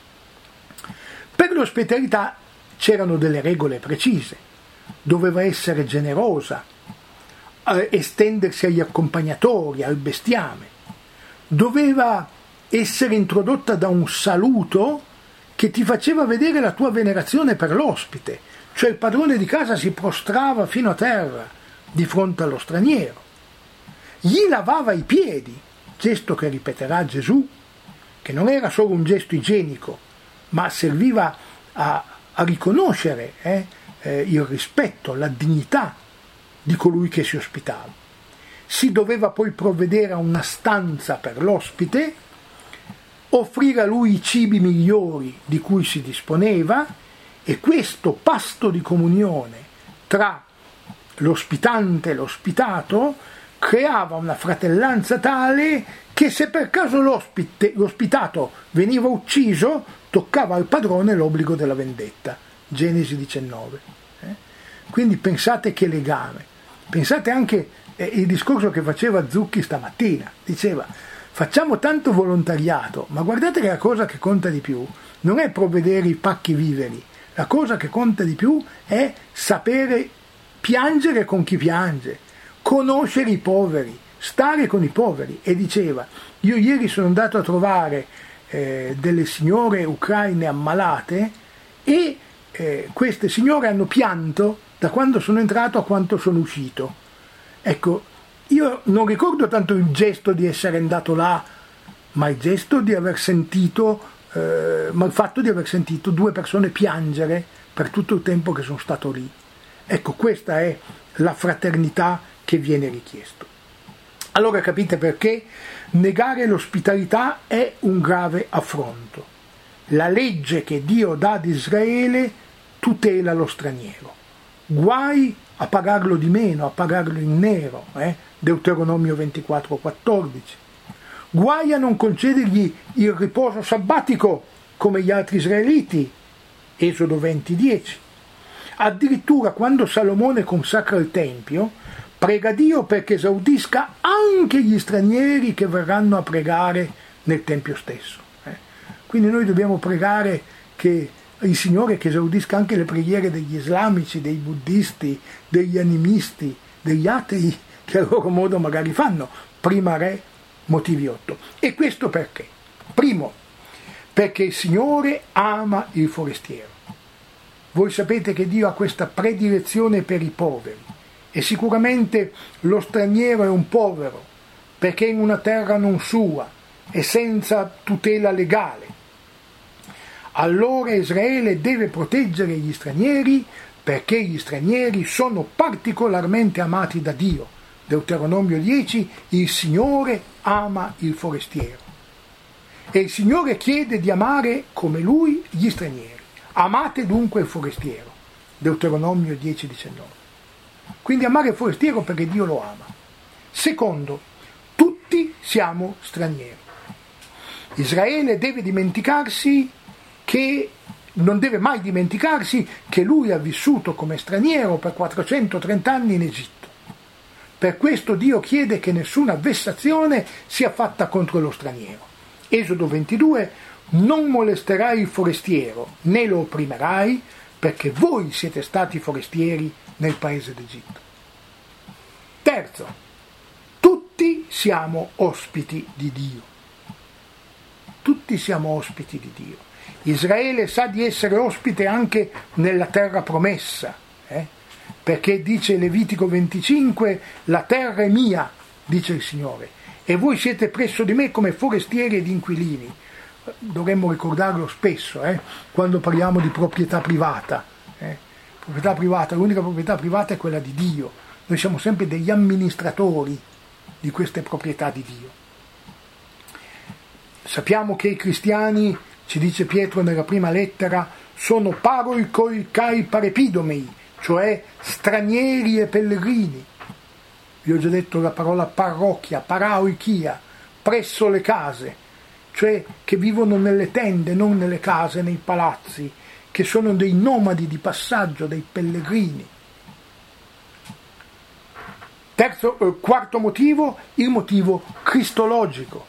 Per l'ospitalità c'erano delle regole precise, doveva essere generosa, estendersi agli accompagnatori, al bestiame, doveva essere introdotta da un saluto che ti faceva vedere la tua venerazione per l'ospite, cioè il padrone di casa si prostrava fino a terra di fronte allo straniero. Gli lavava i piedi, gesto che ripeterà Gesù, che non era solo un gesto igienico, ma serviva a riconoscere il rispetto, la dignità di colui che si ospitava. Si doveva poi provvedere a una stanza per l'ospite, offrire a lui i cibi migliori di cui si disponeva, e questo pasto di comunione tra l'ospitante e l'ospitato creava una fratellanza tale che se per caso l'ospitato veniva ucciso, toccava al padrone l'obbligo della vendetta. Genesi 19. Quindi pensate che legame. Pensate anche il discorso che faceva Zucchi stamattina. Diceva: facciamo tanto volontariato, ma guardate che la cosa che conta di più non è provvedere i pacchi viveri, la cosa che conta di più è sapere piangere con chi piange, conoscere i poveri, stare con i poveri. E diceva: io ieri sono andato a trovare delle signore ucraine ammalate e queste signore hanno pianto da quando sono entrato a quanto sono uscito. Ecco, io non ricordo tanto il gesto di essere andato là, ma il gesto di aver sentito, ma il fatto di aver sentito due persone piangere per tutto il tempo che sono stato lì. Ecco, questa è la fraternità che viene richiesto. Allora capite perché negare l'ospitalità è un grave affronto. La legge che Dio dà ad Israele tutela lo straniero. Guai a pagarlo di meno, a pagarlo in nero, Deuteronomio 24,14. Guai a non concedergli il riposo sabbatico come gli altri israeliti, Esodo 20,10. Addirittura quando Salomone consacra il Tempio, prega Dio perché esaudisca anche gli stranieri che verranno a pregare nel Tempio stesso. Quindi noi dobbiamo pregare che il Signore che esaudisca anche le preghiere degli islamici, dei buddisti, degli animisti, degli atei, che a loro modo magari fanno. Prima Re, motivi 8. E questo perché? Primo, perché il Signore ama il forestiero. Voi sapete che Dio ha questa predilezione per i poveri. E sicuramente lo straniero è un povero, perché in una terra non sua e senza tutela legale. Allora Israele deve proteggere gli stranieri, perché gli stranieri sono particolarmente amati da Dio. Deuteronomio 10, il Signore ama il forestiero. E il Signore chiede di amare come Lui gli stranieri. Amate dunque il forestiero. Deuteronomio 10, 19. Quindi amare il forestiero perché Dio lo ama. Secondo, tutti siamo stranieri. Israele deve dimenticarsi che non deve mai dimenticarsi che lui ha vissuto come straniero per 430 anni in Egitto. Per questo Dio chiede che nessuna vessazione sia fatta contro lo straniero. Esodo 22: non molesterai il forestiero, né lo opprimerai, perché voi siete stati forestieri nel paese d'Egitto. Terzo, tutti siamo ospiti di Dio. Tutti siamo ospiti di Dio. Israele sa di essere ospite anche nella terra promessa, perché dice Levitico 25: la terra è mia, dice il Signore, e voi siete presso di me come forestieri ed inquilini. Dovremmo ricordarlo spesso, quando parliamo di proprietà privata. Proprietà privata, l'unica proprietà privata è quella di Dio. Noi siamo sempre degli amministratori di queste proprietà di Dio. Sappiamo che i cristiani, ci dice Pietro nella prima lettera, sono paroikoi kai parepidomei, cioè stranieri e pellegrini. Vi ho già detto la parola parrocchia, paraoichia, presso le case, cioè che vivono nelle tende, non nelle case, nei palazzi, che sono dei nomadi di passaggio, dei pellegrini. Quarto motivo, il motivo cristologico,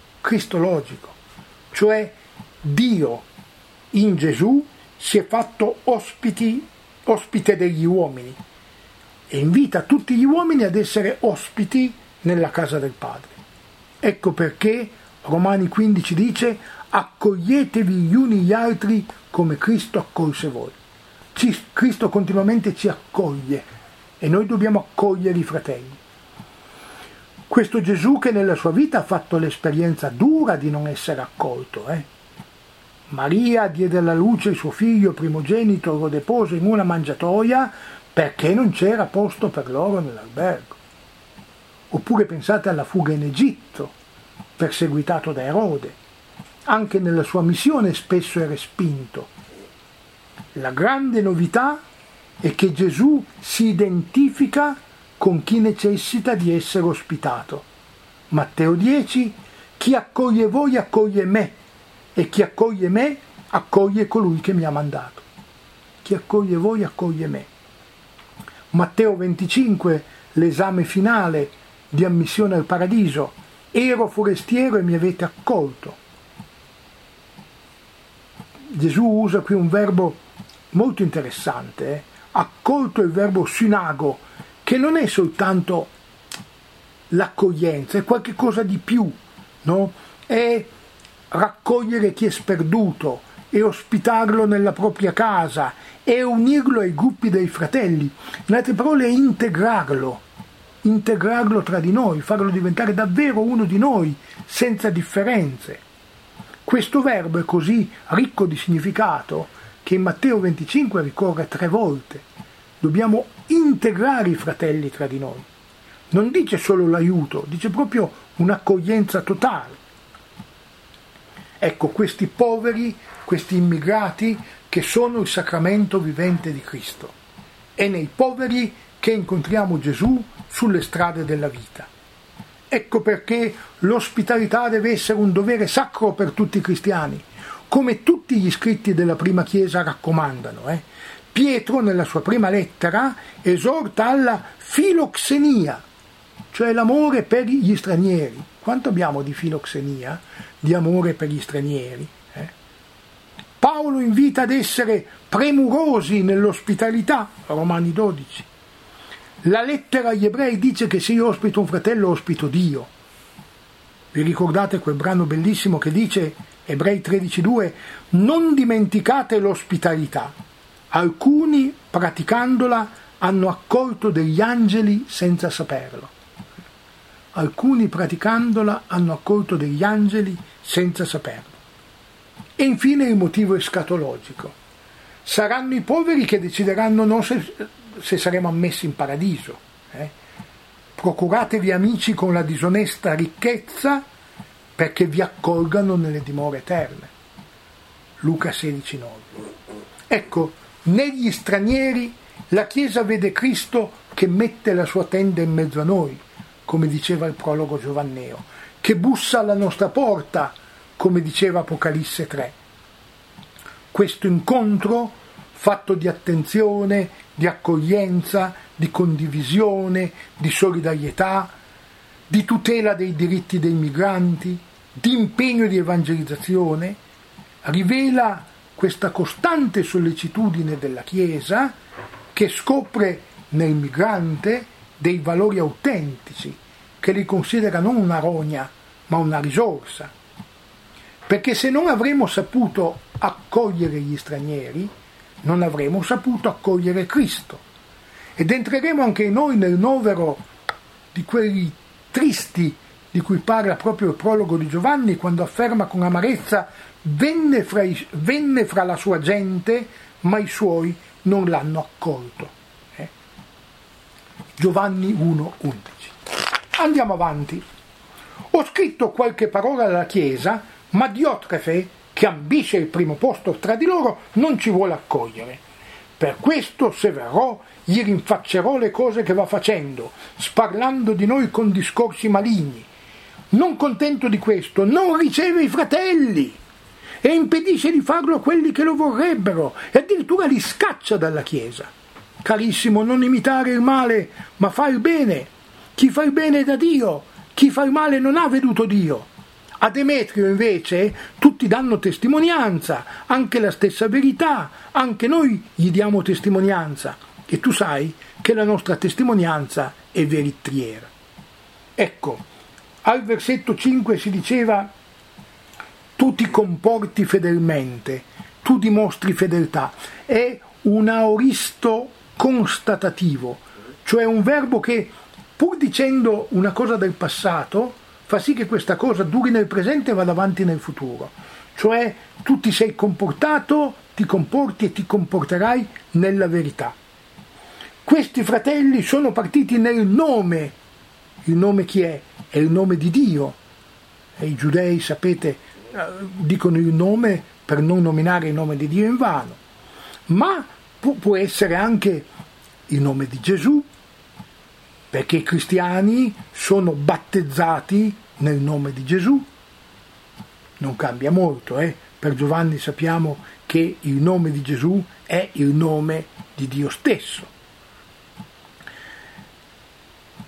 cioè Dio in Gesù si è fatto ospite degli uomini e invita tutti gli uomini ad essere ospiti nella casa del Padre. Ecco perché Romani 15 dice: accoglietevi gli uni gli altri come Cristo accolse voi. Cristo continuamente ci accoglie e noi dobbiamo accogliere i fratelli. Questo Gesù che nella sua vita ha fatto l'esperienza dura di non essere accolto. Maria diede alla luce il suo figlio primogenito, lo depose in una mangiatoia perché non c'era posto per loro nell'albergo. Oppure pensate alla fuga in Egitto, perseguitato da Erode. Anche nella sua missione spesso è respinto. La grande novità è che Gesù si identifica con chi necessita di essere ospitato. Matteo 10: chi accoglie voi accoglie me, e chi accoglie me accoglie colui che mi ha mandato. Chi accoglie voi accoglie me. Matteo 25: l'esame finale di ammissione al paradiso. Ero forestiero e mi avete accolto. Gesù usa qui un verbo molto interessante, accolto è il verbo synago, che non è soltanto l'accoglienza, è qualche cosa di più, no? È raccogliere chi è sperduto, è ospitarlo nella propria casa, è unirlo ai gruppi dei fratelli, in altre parole è integrarlo tra di noi, farlo diventare davvero uno di noi, senza differenze. Questo verbo è così ricco di significato che in Matteo 25 ricorre 3 volte. Dobbiamo integrare i fratelli tra di noi. Non dice solo l'aiuto, dice proprio un'accoglienza totale. Ecco, questi poveri, questi immigrati che sono il sacramento vivente di Cristo. È nei poveri che incontriamo Gesù sulle strade della vita. Ecco perché l'ospitalità deve essere un dovere sacro per tutti i cristiani, come tutti gli scritti della prima Chiesa raccomandano. Pietro nella sua prima lettera esorta alla filoxenia, cioè l'amore per gli stranieri. Quanto abbiamo di filoxenia, di amore per gli stranieri? Paolo invita ad essere premurosi nell'ospitalità, Romani 12. La lettera agli ebrei dice che se io ospito un fratello ospito Dio. Vi ricordate quel brano bellissimo che dice, Ebrei 13,2, non dimenticate l'ospitalità. Alcuni praticandola hanno accolto degli angeli senza saperlo. Alcuni praticandola hanno accolto degli angeli senza saperlo. E infine il motivo escatologico. Saranno i poveri che decideranno non se saremo ammessi in paradiso. Procuratevi amici con la disonesta ricchezza perché vi accolgano nelle dimore eterne. Luca 16,9. Ecco, negli stranieri la Chiesa vede Cristo che mette la sua tenda in mezzo a noi, come diceva il prologo giovanneo, che bussa alla nostra porta, come diceva Apocalisse 3. Questo incontro, fatto di attenzione, di accoglienza, di condivisione, di solidarietà, di tutela dei diritti dei migranti, di impegno di evangelizzazione, rivela questa costante sollecitudine della Chiesa che scopre nel migrante dei valori autentici, che li considera non una rogna, ma una risorsa. Perché se non avremo saputo accogliere gli stranieri, non avremo saputo accogliere Cristo. Ed entreremo anche noi nel novero di quelli tristi di cui parla proprio il prologo di Giovanni, quando afferma con amarezza: venne fra la sua gente, ma i suoi non l'hanno accolto. Giovanni 1,11. Andiamo avanti. Ho scritto qualche parola alla Chiesa, ma Diotrefe, che ambisce il primo posto tra di loro, non ci vuole accogliere. Per questo, se verrò, gli rinfaccerò le cose che va facendo, sparlando di noi con discorsi maligni. Non contento di questo, non riceve i fratelli e impedisce di farlo a quelli che lo vorrebbero e addirittura li scaccia dalla Chiesa. Carissimo, non imitare il male, ma fai il bene. Chi fa il bene è da Dio, chi fa il male non ha veduto Dio. A Demetrio invece tutti danno testimonianza, anche la stessa verità, anche noi gli diamo testimonianza e tu sai che la nostra testimonianza è veritiera. Ecco, al versetto 5 si diceva: tu ti comporti fedelmente, tu dimostri fedeltà. È un aoristo constatativo, cioè un verbo che, pur dicendo una cosa del passato, fa sì che questa cosa duri nel presente e vada avanti nel futuro. Cioè tu ti sei comportato, ti comporti e ti comporterai nella verità. Questi fratelli sono partiti nel nome. Il nome chi è? È il nome di Dio. E i giudei, sapete, dicono il nome per non nominare il nome di Dio in vano. Ma può essere anche il nome di Gesù, perché i cristiani sono battezzati nel nome di Gesù. Non cambia molto, Per Giovanni sappiamo che il nome di Gesù è il nome di Dio stesso.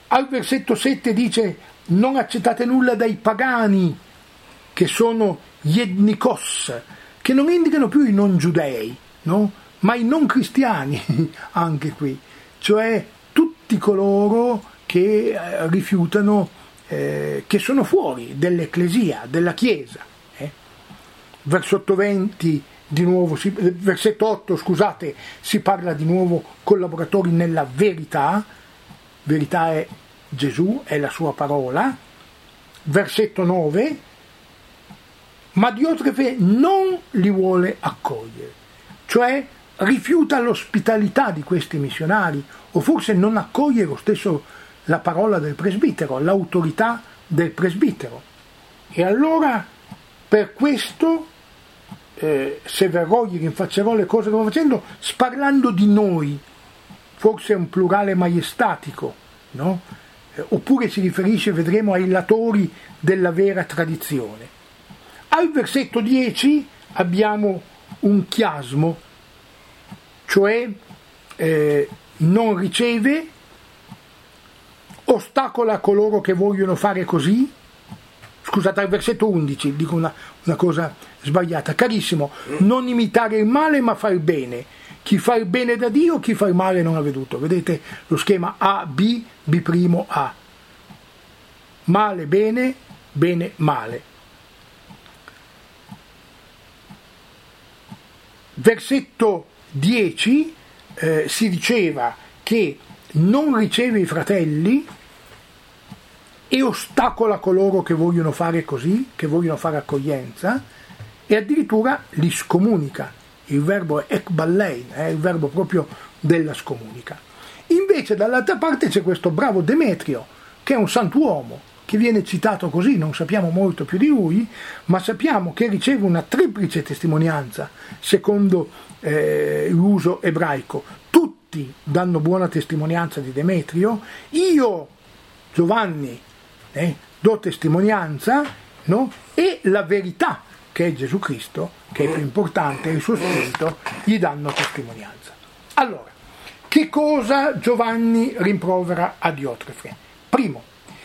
Al versetto 7 dice: non accettate nulla dai pagani, che sono gli etnikos, che non indicano più i non giudei, no? Ma i non cristiani anche qui, cioè tutti coloro che rifiutano, che sono fuori dell'ecclesia, della chiesa. Versetto 20 di nuovo, versetto 8 scusate, si parla di nuovo collaboratori nella verità. Verità è Gesù, è la sua parola. Versetto 9: ma Diotrefe non li vuole accogliere, cioè rifiuta l'ospitalità di questi missionari, o forse non accoglie lo stesso la parola del presbitero, l'autorità del presbitero. E allora per questo se verrò gli rinfaccerò le cose che sto facendo, sparlando di noi, forse è un plurale maiestatico, no? Oppure si riferisce, vedremo, ai latori della vera tradizione. Al versetto 10 abbiamo un chiasmo, cioè non riceve, ostacola coloro che vogliono fare così. Scusate, al versetto 11 dico una cosa sbagliata. Carissimo, non imitare il male ma far il bene. Chi fa il bene da Dio, chi fa il male non ha veduto. Vedete lo schema A, B, B', A. Male, bene, bene, male. Versetto 10 si diceva che non riceve i fratelli e ostacola coloro che vogliono fare così, che vogliono fare accoglienza, e addirittura li scomunica. Il verbo è ekballein, è il verbo proprio della scomunica. Invece dall'altra parte c'è questo bravo Demetrio, che è un santuomo, che viene citato così, non sappiamo molto più di lui, ma sappiamo che riceve una triplice testimonianza, secondo l'uso ebraico. Tutti danno buona testimonianza di Demetrio, io, Giovanni, do testimonianza, no? E la verità, che è Gesù Cristo, che è più importante, il suo spirito, gli danno testimonianza. Allora, che cosa Giovanni rimprovera a Diotrefe? Primo,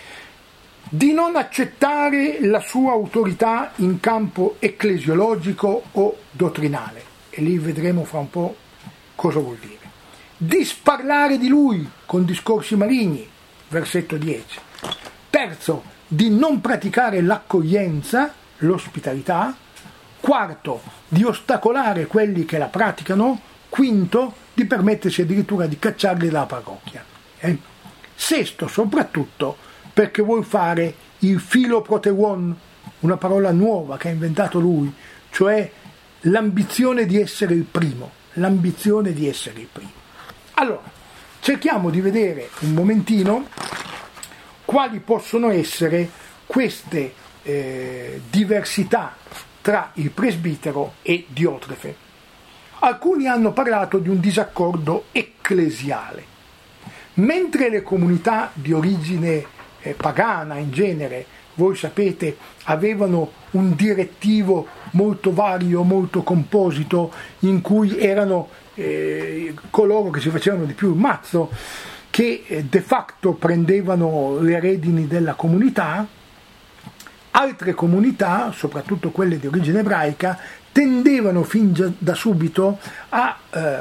di non accettare la sua autorità in campo ecclesiologico o dottrinale, e lì vedremo fra un po' cosa vuol dire. Di sparlare di lui con discorsi maligni, versetto 10. Terzo, di non praticare l'accoglienza, l'ospitalità. Quarto, di ostacolare quelli che la praticano. Quinto, di permettersi addirittura di cacciarli dalla parrocchia. Sesto, soprattutto, perché vuol fare il filopoteuon, una parola nuova che ha inventato lui, cioè l'ambizione di essere il primo, l'ambizione di essere il primo. Allora, cerchiamo di vedere un momentino quali possono essere queste diversità tra il presbitero e Diotrefe. Alcuni hanno parlato di un disaccordo ecclesiale, mentre le comunità di origine pagana in genere, voi sapete, avevano un direttivo molto vario, molto composito, in cui erano coloro che si facevano di più il mazzo, che de facto prendevano le redini della comunità. Altre comunità, soprattutto quelle di origine ebraica, tendevano fin da subito a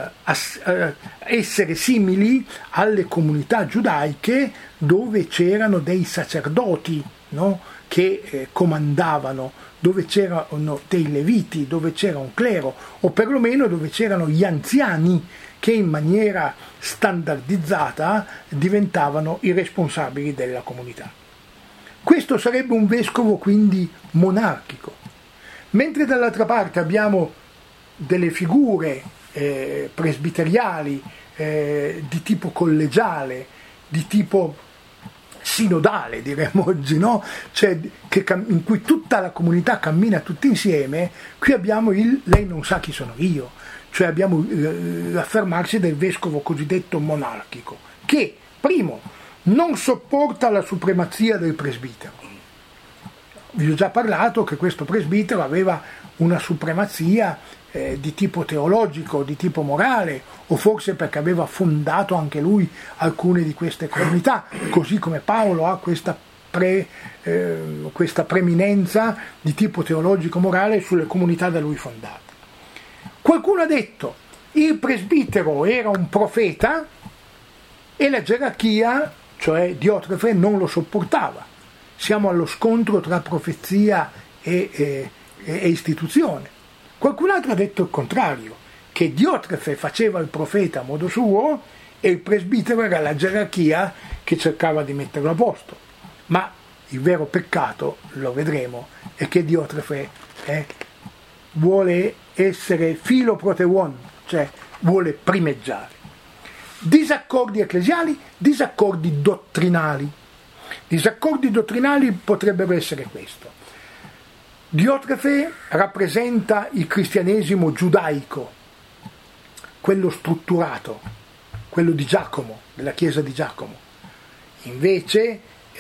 essere simili alle comunità giudaiche, dove c'erano dei sacerdoti, no? Che comandavano, dove c'erano dei leviti, dove c'era un clero, o perlomeno dove c'erano gli anziani che in maniera standardizzata diventavano i responsabili della comunità. Questo sarebbe un vescovo quindi monarchico, mentre dall'altra parte abbiamo delle figure presbiteriali di tipo collegiale, di tipo sinodale, diremmo oggi, no? Cioè, in cui tutta la comunità cammina tutti insieme. Qui abbiamo lei non sa chi sono io, cioè abbiamo l'affermarsi del vescovo cosiddetto monarchico, che, primo, non sopporta la supremazia del presbitero. Vi ho già parlato che questo presbitero aveva una supremazia di tipo teologico, di tipo morale, o forse perché aveva fondato anche lui alcune di queste comunità, così come Paolo ha questa preminenza di tipo teologico-morale sulle comunità da lui fondate. Qualcuno ha detto il presbitero era un profeta e la gerarchia, cioè Diotrefe, non lo sopportava. Siamo allo scontro tra profezia e istituzione. Qualcun altro ha detto il contrario, che Diotrefe faceva il profeta a modo suo e il presbitero era la gerarchia che cercava di metterlo a posto. Ma il vero peccato, lo vedremo, è che Diotrefe vuole essere filoprodeuon, cioè vuole primeggiare. Disaccordi ecclesiali, disaccordi dottrinali. Disaccordi dottrinali potrebbero essere questo. Diotrefe rappresenta il cristianesimo giudaico, quello strutturato, quello di Giacomo, della chiesa di Giacomo. Invece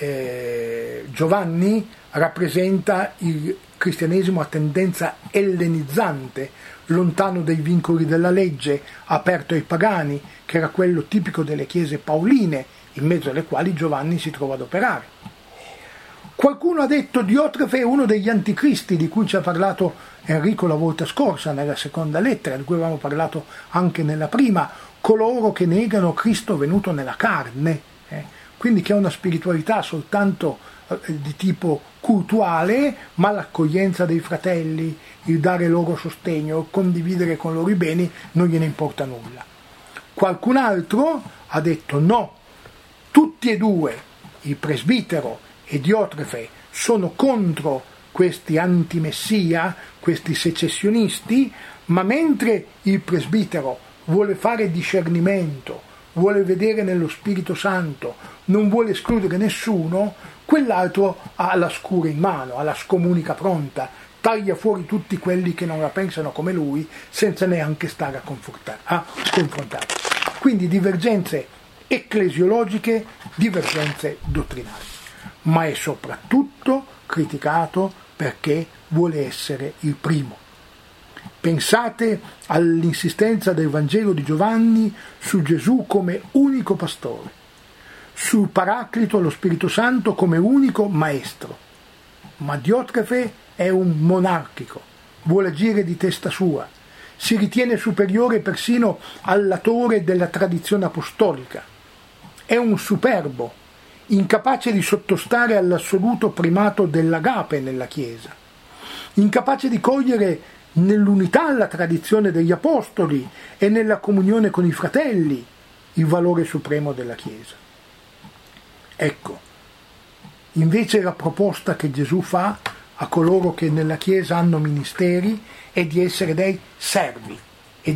Giovanni rappresenta il cristianesimo a tendenza ellenizzante, lontano dai vincoli della legge, aperto ai pagani, che era quello tipico delle chiese paoline, in mezzo alle quali Giovanni si trova ad operare. Qualcuno ha detto Diotrefe è uno degli anticristi di cui ci ha parlato Enrico la volta scorsa nella seconda lettera, di cui avevamo parlato anche nella prima, coloro che negano Cristo venuto nella carne, quindi che ha una spiritualità soltanto di tipo cultuale, ma l'accoglienza dei fratelli, il dare loro sostegno, il condividere con loro i beni non gliene importa nulla. Qualcun altro ha detto no, tutti e due, il presbitero e Diotrefe, sono contro questi antimessia, questi secessionisti, ma mentre il presbitero vuole fare discernimento, vuole vedere nello Spirito Santo, non vuole escludere nessuno, quell'altro ha la scura in mano, ha la scomunica pronta, taglia fuori tutti quelli che non la pensano come lui, senza neanche stare a confrontare. Quindi divergenze ecclesiologiche, divergenze dottrinali. Ma è soprattutto criticato perché vuole essere il primo. Pensate all'insistenza del Vangelo di Giovanni su Gesù come unico pastore, sul Paraclito, lo Spirito Santo, come unico maestro. Ma Diotrefe è un monarchico, vuole agire di testa sua, si ritiene superiore persino all'autore della tradizione apostolica. È un superbo, incapace di sottostare all'assoluto primato dell'agape nella Chiesa, incapace di cogliere nell'unità la tradizione degli apostoli e nella comunione con i fratelli il valore supremo della Chiesa. Ecco, invece la proposta che Gesù fa a coloro che nella Chiesa hanno ministeri è di essere dei servi, e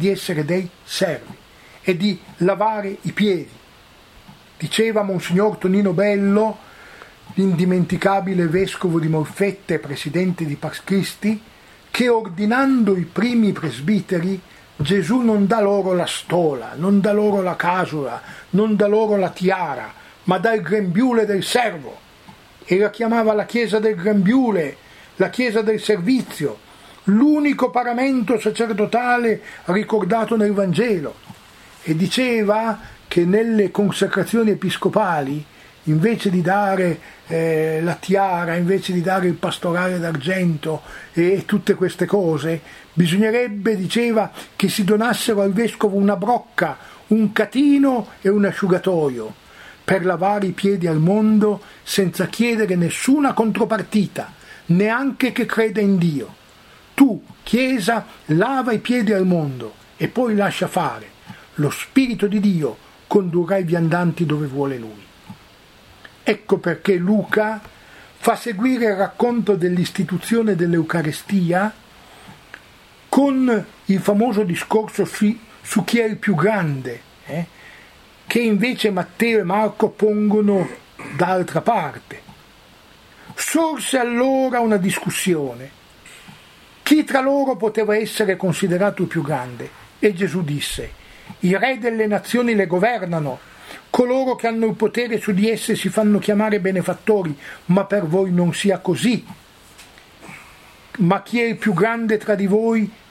di lavare i piedi. Diceva Monsignor Tonino Bello, l'indimenticabile vescovo di Molfette, presidente di Pax Christi, che ordinando i primi presbiteri Gesù non dà loro la stola, non dà loro la casula, non dà loro la tiara, ma dà il grembiule del servo, e la chiamava la chiesa del grembiule, la chiesa del servizio, l'unico paramento sacerdotale ricordato nel Vangelo, e diceva che nelle consacrazioni episcopali, invece di dare la tiara, invece di dare il pastorale d'argento e tutte queste cose, bisognerebbe, diceva, che si donassero al vescovo una brocca, un catino e un asciugatoio, per lavare i piedi al mondo senza chiedere nessuna contropartita, neanche che creda in Dio. Tu, Chiesa, lava i piedi al mondo e poi lascia fare. Lo Spirito di Dio condurrà i viandanti dove vuole Lui. Ecco perché Luca fa seguire il racconto dell'istituzione dell'Eucarestia con il famoso discorso su chi è il più grande, che invece Matteo e Marco pongono d'altra parte. Sorse allora una discussione. Chi tra loro poteva essere considerato il più grande? E Gesù disse: i re delle nazioni le governano, coloro che hanno il potere su di esse si fanno chiamare benefattori, ma per voi non sia così. Ma chi è il più grande tra di voi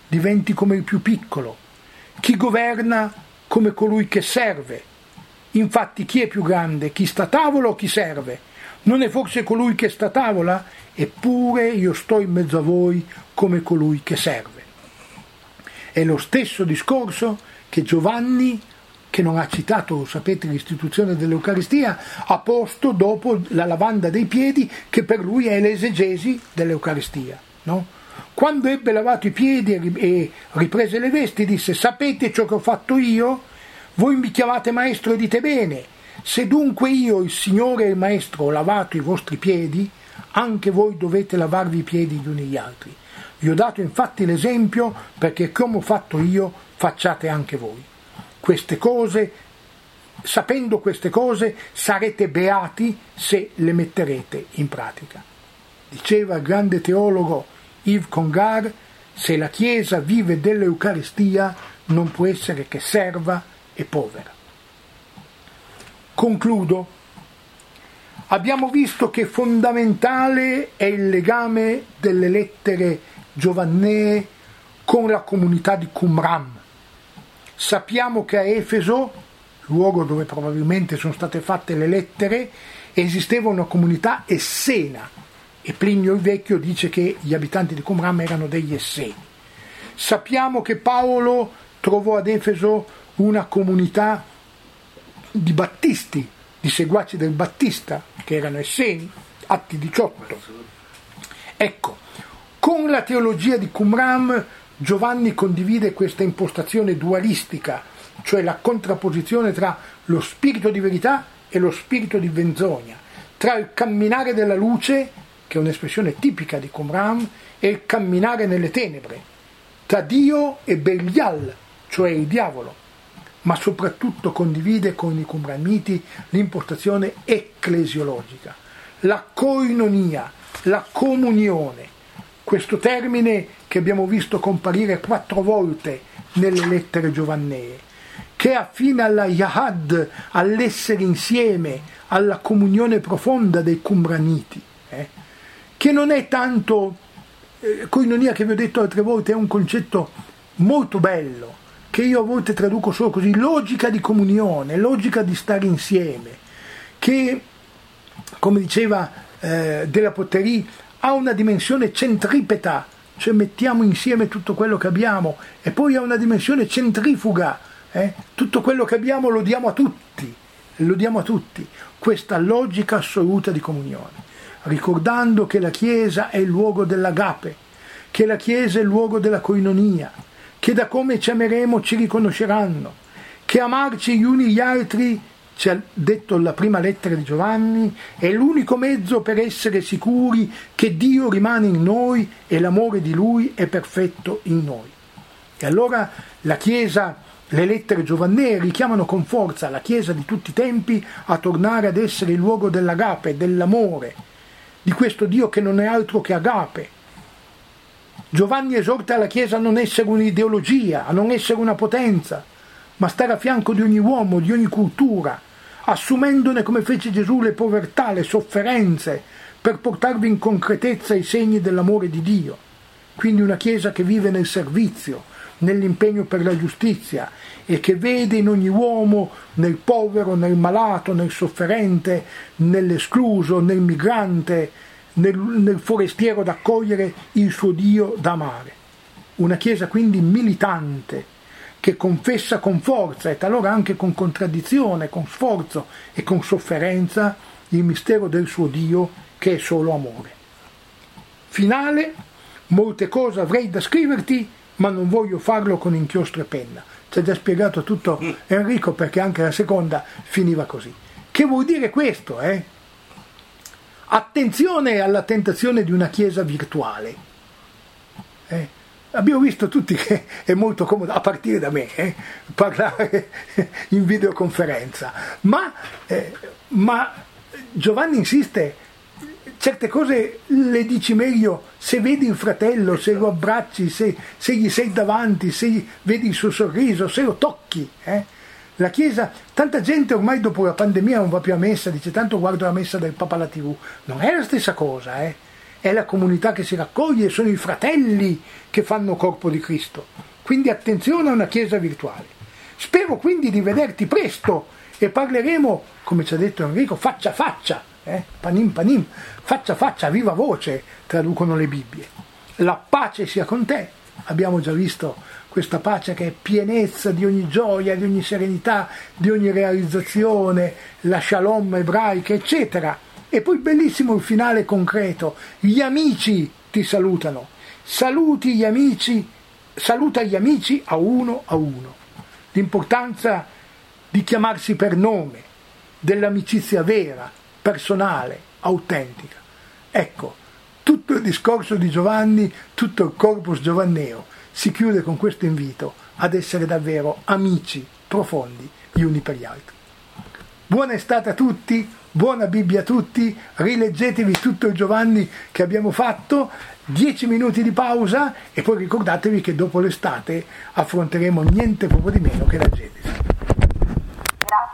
diventi come il più piccolo, chi governa come colui che serve. Infatti chi è più grande, chi sta a tavola o chi serve? Non è forse colui che sta a tavola? Eppure io sto in mezzo a voi come colui che serve. È lo stesso discorso che Giovanni, che non ha citato, sapete, l'istituzione dell'Eucaristia, ha posto dopo la lavanda dei piedi, che per lui è l'esegesi dell'Eucaristia, no? Quando ebbe lavato i piedi e riprese le vesti, disse: sapete ciò che ho fatto io? Voi mi chiamate maestro e dite bene. Se dunque io, il Signore e il Maestro, ho lavato i vostri piedi, anche voi dovete lavarvi i piedi gli uni agli altri. Vi ho dato infatti l'esempio perché come ho fatto io, facciate anche voi. Queste cose, sapendo queste cose, sarete beati se le metterete in pratica. Diceva il grande teologo Yves Congar: se la Chiesa vive dell'Eucaristia non può essere che serva e povera. Concludo. Abbiamo visto che fondamentale è il legame delle lettere giovannee con la comunità di Qumran. Sappiamo che a Efeso, luogo dove probabilmente sono state fatte le lettere, esisteva una comunità essena, e Plinio il Vecchio dice che gli abitanti di Qumran erano degli Esseni. Sappiamo che Paolo trovò ad Efeso una comunità di battisti, di seguaci del Battista, che erano Esseni, Atti 18. Ecco, con la teologia di Qumran Giovanni condivide questa impostazione dualistica, cioè la contrapposizione tra lo spirito di verità e lo spirito di menzogna, tra il camminare della luce, che è un'espressione tipica di Qumran, e il camminare nelle tenebre, tra Dio e Belial, cioè il diavolo, ma soprattutto condivide con i Qumraniti l'impostazione ecclesiologica, la koinonia, la comunione, questo termine che abbiamo visto comparire 4 volte nelle lettere giovannee, che è affine alla Yahad, all'essere insieme, alla comunione profonda dei Qumraniti, che non è tanto, koinonia, che vi ho detto altre volte, è un concetto molto bello, che io a volte traduco solo così: logica di comunione, logica di stare insieme, che, come diceva Della Potterie, ha una dimensione centripeta, cioè mettiamo insieme tutto quello che abbiamo, e poi ha una dimensione centrifuga, tutto quello che abbiamo lo diamo a tutti, questa logica assoluta di comunione, ricordando che la Chiesa è il luogo dell'agape, che la Chiesa è il luogo della koinonia, che da come ci ameremo ci riconosceranno, che amarci gli uni gli altri, ci ha detto la prima lettera di Giovanni, è l'unico mezzo per essere sicuri che Dio rimane in noi e l'amore di Lui è perfetto in noi. E allora la Chiesa, le lettere giovannee richiamano con forza la Chiesa di tutti i tempi a tornare ad essere il luogo dell'agape, dell'amore, di questo Dio che non è altro che agape. Giovanni esorta la Chiesa a non essere un'ideologia, a non essere una potenza, ma stare a fianco di ogni uomo, di ogni cultura, assumendone, come fece Gesù, le povertà, le sofferenze, per portarvi in concretezza i segni dell'amore di Dio. Quindi una Chiesa che vive nel servizio, nell'impegno per la giustizia, e che vede in ogni uomo, nel povero, nel malato, nel sofferente, nell'escluso, nel migrante, nel forestiero da accogliere, il suo Dio da amare. Una Chiesa quindi militante, che confessa con forza e talora anche con contraddizione, con sforzo e con sofferenza il mistero del suo Dio, che è solo amore. Finale: molte cose avrei da scriverti, ma non voglio farlo con inchiostro e penna. Ci ha già spiegato tutto Enrico, perché anche la seconda finiva così. Che vuol dire questo? Attenzione alla tentazione di una Chiesa virtuale. Abbiamo visto tutti che è molto comodo, a partire da me, parlare in videoconferenza, ma Giovanni insiste: certe cose le dici meglio se vedi il fratello, se lo abbracci, se gli sei davanti, se vedi il suo sorriso, se lo tocchi. La Chiesa, tanta gente ormai dopo la pandemia non va più a messa, dice tanto guardo la messa del Papa alla TV. Non è la stessa cosa, è la comunità che si raccoglie, sono i fratelli che fanno corpo di Cristo. Quindi attenzione a una chiesa virtuale. Spero quindi di vederti presto e parleremo, come ci ha detto Enrico, faccia a faccia, panim panim, faccia a faccia, a viva voce, traducono le Bibbie. La pace sia con te. Abbiamo già visto questa pace che è pienezza di ogni gioia, di ogni serenità, di ogni realizzazione, la shalom ebraica, eccetera. E poi bellissimo il finale concreto, gli amici ti salutano, saluta gli amici a uno a uno. L'importanza di chiamarsi per nome, dell'amicizia vera, personale, autentica. Ecco, tutto il discorso di Giovanni, tutto il corpus giovanneo si chiude con questo invito ad essere davvero amici profondi gli uni per gli altri. Buona estate a tutti, buona Bibbia a tutti, rileggetevi tutto il Giovanni che abbiamo fatto, 10 minuti di pausa e poi ricordatevi che dopo l'estate affronteremo niente proprio di meno che la Genesi.